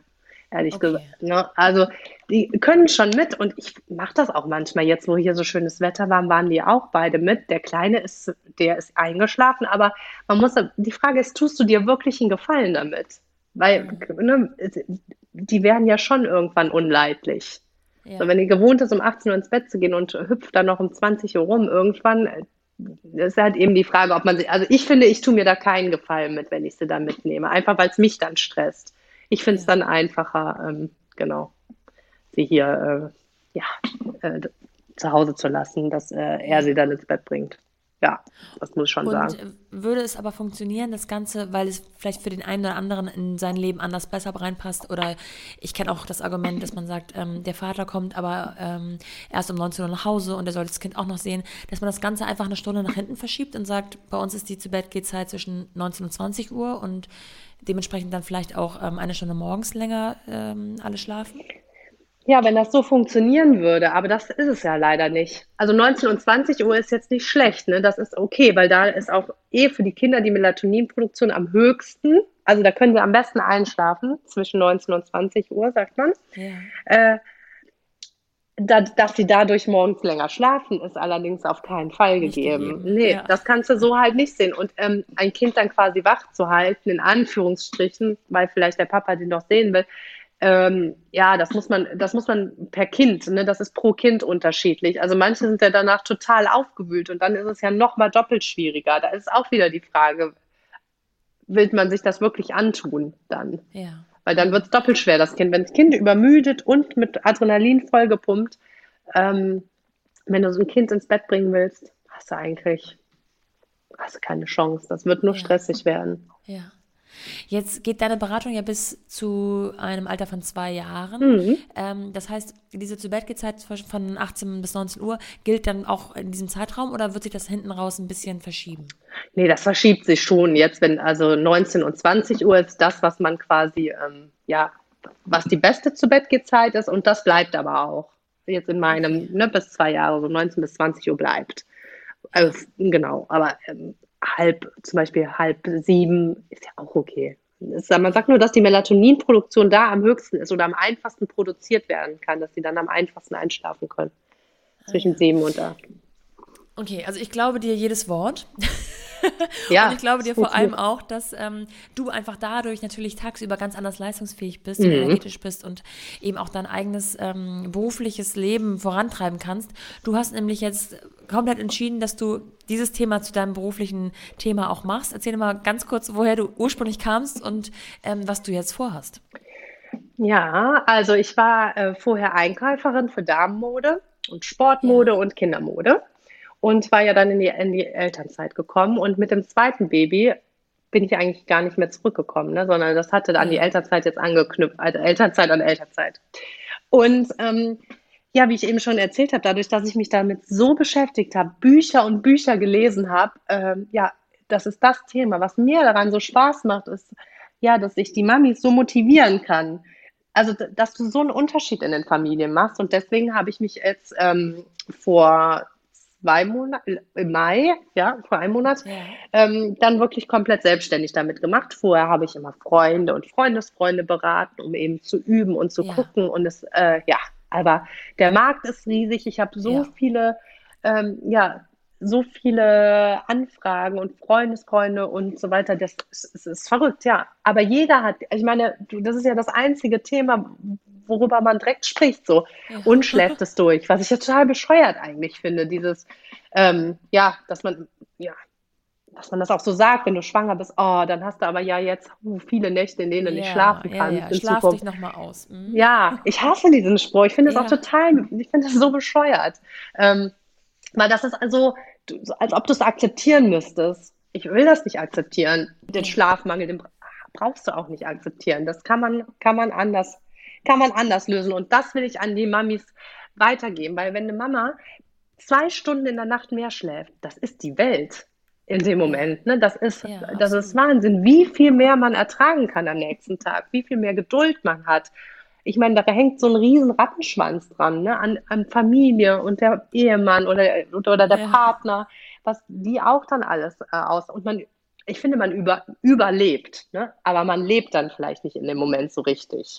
ehrlich Okay. gesagt. Ne? Also die können schon mit und ich mache das auch manchmal. Jetzt, wo hier so schönes Wetter war, waren die auch beide mit. Der ist eingeschlafen, aber die Frage ist, tust du dir wirklich einen Gefallen damit? Weil, Mhm. ne, die werden ja schon irgendwann unleidlich. So, Ja, wenn die gewohnt ist, um 18 Uhr ins Bett zu gehen und hüpft dann noch um 20 Uhr rum, irgendwann ist halt eben die Frage, ob man sie, also ich finde, ich tue mir da keinen Gefallen mit, wenn ich sie da mitnehme, einfach weil es mich dann stresst. Ich finde es ja. dann einfacher, genau, sie hier ja, äh, zu Hause zu lassen, dass er sie Ja. dann ins Bett bringt. Ja, das muss ich schon Und sagen. würde es aber funktionieren, das Ganze, weil es vielleicht für den einen oder anderen in sein Leben anders besser reinpasst? Oder ich kenne auch das Argument, dass man sagt, der Vater kommt aber erst um 19 Uhr nach Hause und er soll das Kind auch noch sehen, dass man das Ganze einfach eine Stunde nach hinten verschiebt und sagt, bei uns ist die Zu-Bett-Geh-Zeit zwischen 19 und 20 Uhr und dementsprechend dann vielleicht auch eine Stunde morgens länger alle schlafen? Ja, wenn das so funktionieren würde, aber das ist es ja leider nicht. Also 19 und 20 Uhr ist jetzt nicht schlecht, ne? Das ist okay, weil da ist auch für die Kinder die Melatoninproduktion am höchsten. Also da können sie am besten einschlafen, zwischen 19 und 20 Uhr, sagt man. Ja, Äh, dass sie dadurch morgens länger schlafen, ist allerdings auf keinen Fall nicht gegeben. gegeben. Nee, Ja, das kannst du so halt nicht sehen. Und ein Kind dann quasi wach zu halten, in Anführungsstrichen, weil vielleicht der Papa den noch sehen will, ja, das muss man per Kind, ne? Das ist pro Kind unterschiedlich. Also manche sind ja danach total aufgewühlt und dann ist es ja noch mal doppelt schwieriger. Da ist auch wieder die Frage, will man sich das wirklich antun dann? ja, Weil dann ja. wird es doppelt schwer, das Kind. Wenn das Kind übermüdet und mit Adrenalin vollgepumpt, ähm, wenn du so ein Kind ins Bett bringen willst, hast du keine Chance. Das wird nur Ja, stressig werden. ja. Jetzt geht deine Beratung ja bis zu einem Alter von 2 Jahren. Mhm. Das heißt, diese Zu-Bett-Geh-Zeit von 18 bis 19 Uhr gilt dann auch in diesem Zeitraum oder wird sich das hinten raus ein bisschen verschieben? Nee, das verschiebt sich schon. Jetzt, wenn also 19 und 20 Uhr ist das, was man quasi, ja, was die beste Zu-Bett-Geh-Zeit ist und das bleibt aber auch. Jetzt in Okay, meinem, ne, bis 2 Jahre, so 19 bis 20 Uhr bleibt. ja, Genau, aber zum Beispiel 6:30 ist ja auch okay. Man ja. sagt nur, dass die Melatoninproduktion da am höchsten ist oder am einfachsten produziert werden kann, dass sie dann am einfachsten einschlafen können. Ah Zwischen ja. 7 und 8. Okay, also ich glaube dir jedes Wort. Und ich Ja, glaube es dir vor allem funktioniert. auch, dass du einfach dadurch natürlich tagsüber ganz anders leistungsfähig bist und Mhm. energetisch bist und eben auch dein eigenes berufliches Leben vorantreiben kannst. Du hast nämlich jetzt komplett entschieden, dass du dieses Thema zu deinem beruflichen Thema auch machst. Erzähl mal ganz kurz, woher du ursprünglich kamst und was du jetzt vorhast. Ja, also ich war vorher Einkäuferin für Damenmode und Sportmode Ja, und Kindermode und war ja dann in die Elternzeit gekommen. Und mit dem zweiten Baby bin ich eigentlich gar nicht mehr zurückgekommen, ne, sondern das hatte an die ja, Elternzeit jetzt angeknüpft, also Elternzeit an Elternzeit. Und ja, wie ich eben schon erzählt habe, dadurch, dass ich mich damit so beschäftigt habe, Bücher und Bücher gelesen habe, ja, das ist das Thema. Was mir daran so Spaß macht, ist, ja, dass ich die Mamis so motivieren kann. Also, dass du so einen Unterschied in den Familien machst. Und deswegen habe ich mich jetzt vor 2 Monaten, im Mai, ja, vor einem Monat, ja, dann wirklich komplett selbstständig damit gemacht. Vorher habe ich immer Freunde und Freundesfreunde beraten, um eben zu üben und zu ja, gucken. Und ja, aber der Markt ist riesig. Ich habe ja, ja, so viele Anfragen und Freundesfreunde und so weiter. Das ist verrückt, ja. Aber jeder hat, ich meine, das ist ja das einzige Thema, worüber man direkt spricht, so. ja. Und schläft es durch. Was ich ja total bescheuert eigentlich finde, ja, dass man das auch so sagt, wenn du schwanger bist, oh, dann hast du aber ja jetzt viele Nächte, in denen du nicht Ja, schlafen ja, kannst ja. in Schlaf dich Zukunft. nochmal aus. Mhm. Ja, ich hasse diesen Spruch. Ja, Ich finde das so bescheuert. Ähm, Weil das ist also, als ob du es akzeptieren müsstest. Ich will das nicht akzeptieren. Den ja, Schlafmangel, den brauchst du auch nicht akzeptieren. Das kann man anders lösen. Und das will ich an die Mamis weitergeben. Weil wenn eine Mama 2 Stunden in der Nacht mehr schläft, das ist die Welt in dem ja, Moment. Ne? ja, Das ist absolut. Wahnsinn, wie viel mehr man ertragen kann am nächsten Tag, wie viel mehr Geduld man hat. Ich meine, da hängt so ein riesen Rattenschwanz dran, ne? An Familie und der Ehemann oder der Ja, Partner, was die auch dann alles aus. Und ich finde, man überlebt, ne? Aber man lebt dann vielleicht nicht in dem Moment so richtig.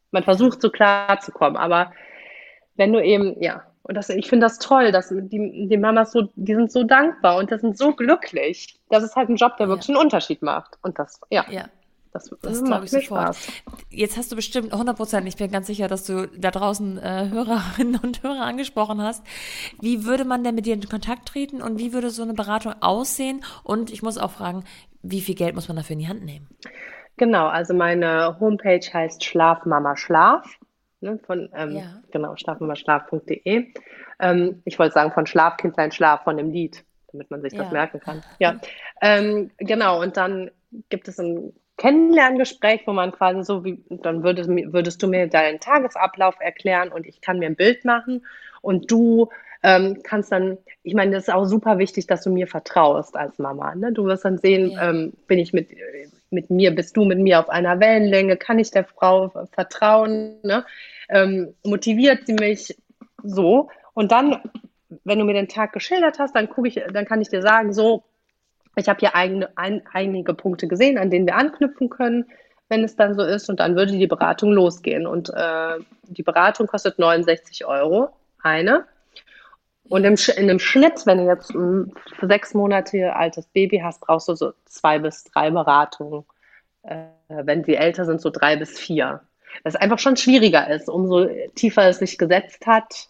Man versucht so klar zu kommen, aber wenn du eben, und ich finde das toll, dass die Mamas so, die sind so dankbar und das sind so glücklich. Das ist halt ein Job, der Ja. wirklich einen Unterschied macht. Und das Das glaube macht ich mir sofort. Spaß. Jetzt hast du bestimmt 100%, ich bin ganz sicher, dass du da draußen Hörerinnen und Hörer angesprochen hast. Wie würde man denn mit dir in Kontakt treten und wie würde so eine Beratung aussehen? Und ich muss auch fragen, wie viel Geld muss man dafür in die Hand nehmen? Genau, also meine Homepage heißt Schlaf Mama Schlaf, ne, Ja. genau, schlafmamaschlaf.de. Ich wollte sagen von Schlafkindlein Schlaf, von dem Lied, damit man sich das Ja. merken kann. Ja, genau, und dann gibt es ein Kennenlerngespräch, wo man quasi dann würdest du mir deinen Tagesablauf erklären und ich kann mir ein Bild machen und du kannst dann, ich meine, das ist auch super wichtig, dass du mir vertraust als Mama, ne? Du wirst dann sehen, Ja. bin ich mit mir, bist du mit mir auf einer Wellenlänge, kann ich der Frau vertrauen, ne? Motiviert sie mich so und dann, wenn du mir den Tag geschildert hast, dann kann ich dir sagen, so, ich habe hier einige Punkte gesehen, an denen wir anknüpfen können, wenn es dann so ist. Und dann würde die Beratung losgehen. Und die Beratung kostet 69 € eine. Und in einem Schnitt, wenn du jetzt ein 6 Monate altes Baby hast, brauchst du so 2 bis 3 Beratungen. Wenn sie älter sind, so 3 bis 4. Das einfach schon schwieriger ist, umso tiefer es sich gesetzt hat,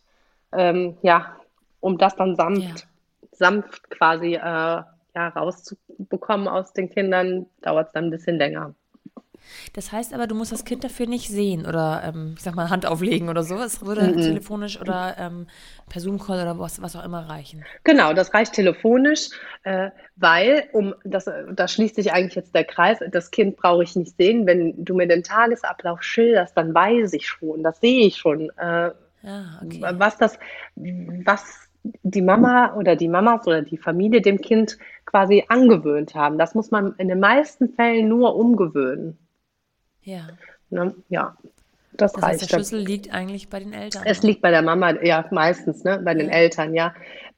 um das dann sanft quasi rauszubekommen aus den Kindern, dauert es dann ein bisschen länger. Das heißt aber, du musst das Kind dafür nicht sehen oder, ich sag mal, Hand auflegen oder so. Es würde telefonisch oder per Zoom-Call oder was auch immer reichen. Genau, das reicht telefonisch, weil, da schließt sich eigentlich jetzt der Kreis, das Kind brauche ich nicht sehen. Wenn du mir den Tagesablauf schilderst, dann weiß ich schon, das sehe ich schon, Okay. was die Mama oder die Mamas oder die Familie dem Kind quasi angewöhnt haben. Das muss man in den meisten Fällen nur umgewöhnen. Ja. Ne? Ja, das Das heißt, der reicht dann. Schlüssel liegt eigentlich bei den Eltern. Es liegt bei der Mama, ja, meistens, ne, bei den Eltern, ja.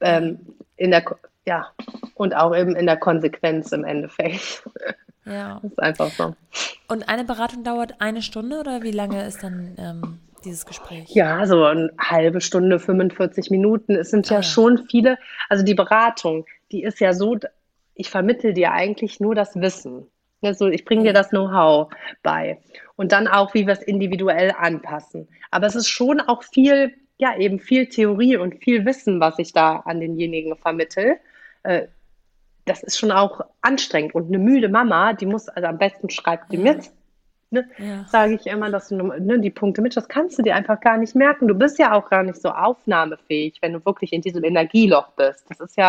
Und auch eben in der Konsequenz im Endeffekt. Ja. Das ist einfach so. Und eine Beratung dauert 1 Stunde oder wie lange ist dann dieses Gespräch? Ja, so eine halbe Stunde, 45 Minuten. Es sind ja schon viele, also die Beratung, die ist ja so, ich vermittle dir eigentlich nur das Wissen. Also ich bringe dir das Know-how bei. Und dann auch, wie wir es individuell anpassen. Aber es ist schon auch viel Theorie und viel Wissen, was ich da an denjenigen vermittle. Das ist schon auch anstrengend. Und eine müde Mama, die muss, also am besten schreibt die mit. Ne, sage ich immer, dass du die Punkte mit, das kannst du dir einfach gar nicht merken. Du bist ja auch gar nicht so aufnahmefähig, wenn du wirklich in diesem Energieloch bist. Das ist ist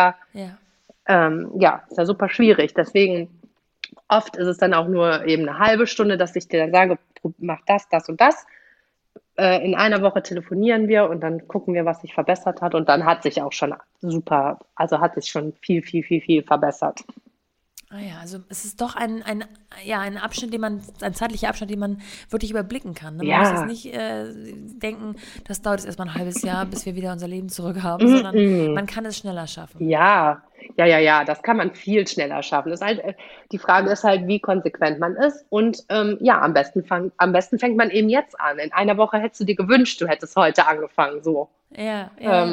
ja super schwierig. Deswegen oft ist es dann auch nur eben eine halbe Stunde, dass ich dir dann sage, mach das, das und das. In einer Woche telefonieren wir und dann gucken wir, was sich verbessert hat. Und dann hat sich auch schon viel, viel, viel, viel verbessert. Ah ja, also es ist doch ein Abschnitt, ein zeitlicher Abschnitt, den man wirklich überblicken kann. Ne? Man muss jetzt nicht denken, das dauert jetzt erstmal ein halbes Jahr, bis wir wieder unser Leben zurück haben, sondern man kann es schneller schaffen. Ja, das kann man viel schneller schaffen. Die Frage ist halt, wie konsequent man ist und am besten fängt man eben jetzt an. In einer Woche hättest du dir gewünscht, du hättest heute angefangen, so. Ja,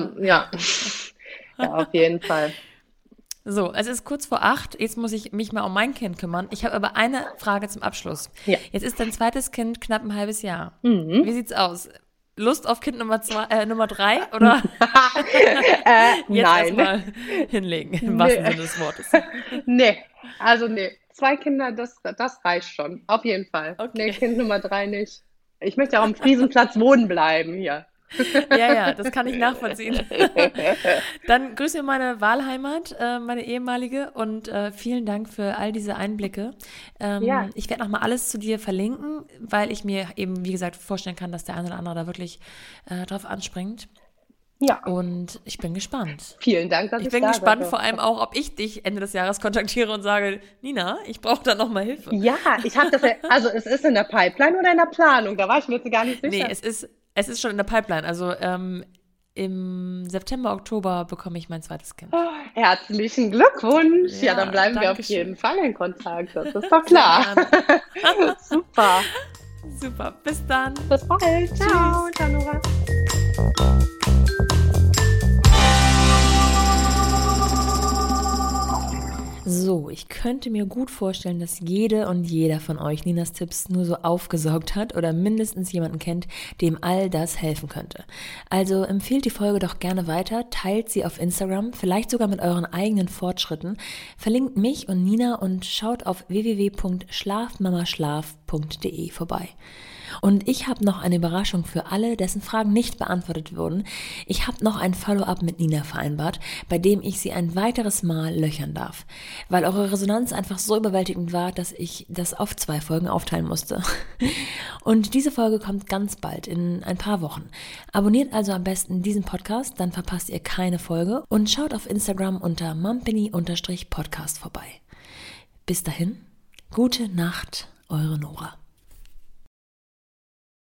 auf jeden Fall. So, es ist kurz vor 8, jetzt muss ich mich mal um mein Kind kümmern. Ich habe aber eine Frage zum Abschluss. Ja. Jetzt ist dein zweites Kind knapp ein halbes Jahr. Wie sieht's aus? Lust auf Kind Nummer 3 oder jetzt nein. erstmal hinlegen, im wahrsten Sinne des Wortes. Nee. 2 Kinder, das reicht schon, auf jeden Fall. Okay. Nee, Kind Nummer 3 nicht. Ich möchte auch am Friesenplatz wohnen bleiben hier. Ja, das kann ich nachvollziehen. Dann grüße mir meine Wahlheimat, meine ehemalige und vielen Dank für all diese Einblicke. Ich werde nochmal alles zu dir verlinken, weil ich mir eben, wie gesagt, vorstellen kann, dass der eine oder andere da wirklich drauf anspringt. Ja. Und ich bin gespannt. Vielen Dank, dass ich bin da gespannt, bin. vor allem auch, ob ich dich Ende des Jahres kontaktiere und sage, Nina, ich brauche da nochmal Hilfe. Ja, ich habe das also es ist in der Pipeline oder in der Planung, da war ich mir jetzt gar nicht sicher. Nee, es ist schon in der Pipeline. Also im September, Oktober bekomme ich mein zweites Kind. Oh, herzlichen Glückwunsch. Ja, dann bleiben wir auf jeden Fall in Kontakt. Das ist doch klar. Super. Super, bis dann. Bis bald. Ciao, ciao Nora. So, ich könnte mir gut vorstellen, dass jede und jeder von euch Ninas Tipps nur so aufgesaugt hat oder mindestens jemanden kennt, dem all das helfen könnte. Also empfehlt die Folge doch gerne weiter, teilt sie auf Instagram, vielleicht sogar mit euren eigenen Fortschritten, verlinkt mich und Nina und schaut auf www.schlafmamaschlaf.de vorbei. Und ich habe noch eine Überraschung für alle, dessen Fragen nicht beantwortet wurden. Ich habe noch ein Follow-up mit Nina vereinbart, bei dem ich sie ein weiteres Mal löchern darf. Weil eure Resonanz einfach so überwältigend war, dass ich das auf 2 Folgen aufteilen musste. Und diese Folge kommt ganz bald, in ein paar Wochen. Abonniert also am besten diesen Podcast, dann verpasst ihr keine Folge. Und schaut auf Instagram unter mumpany_podcast vorbei. Bis dahin, gute Nacht, eure Nora.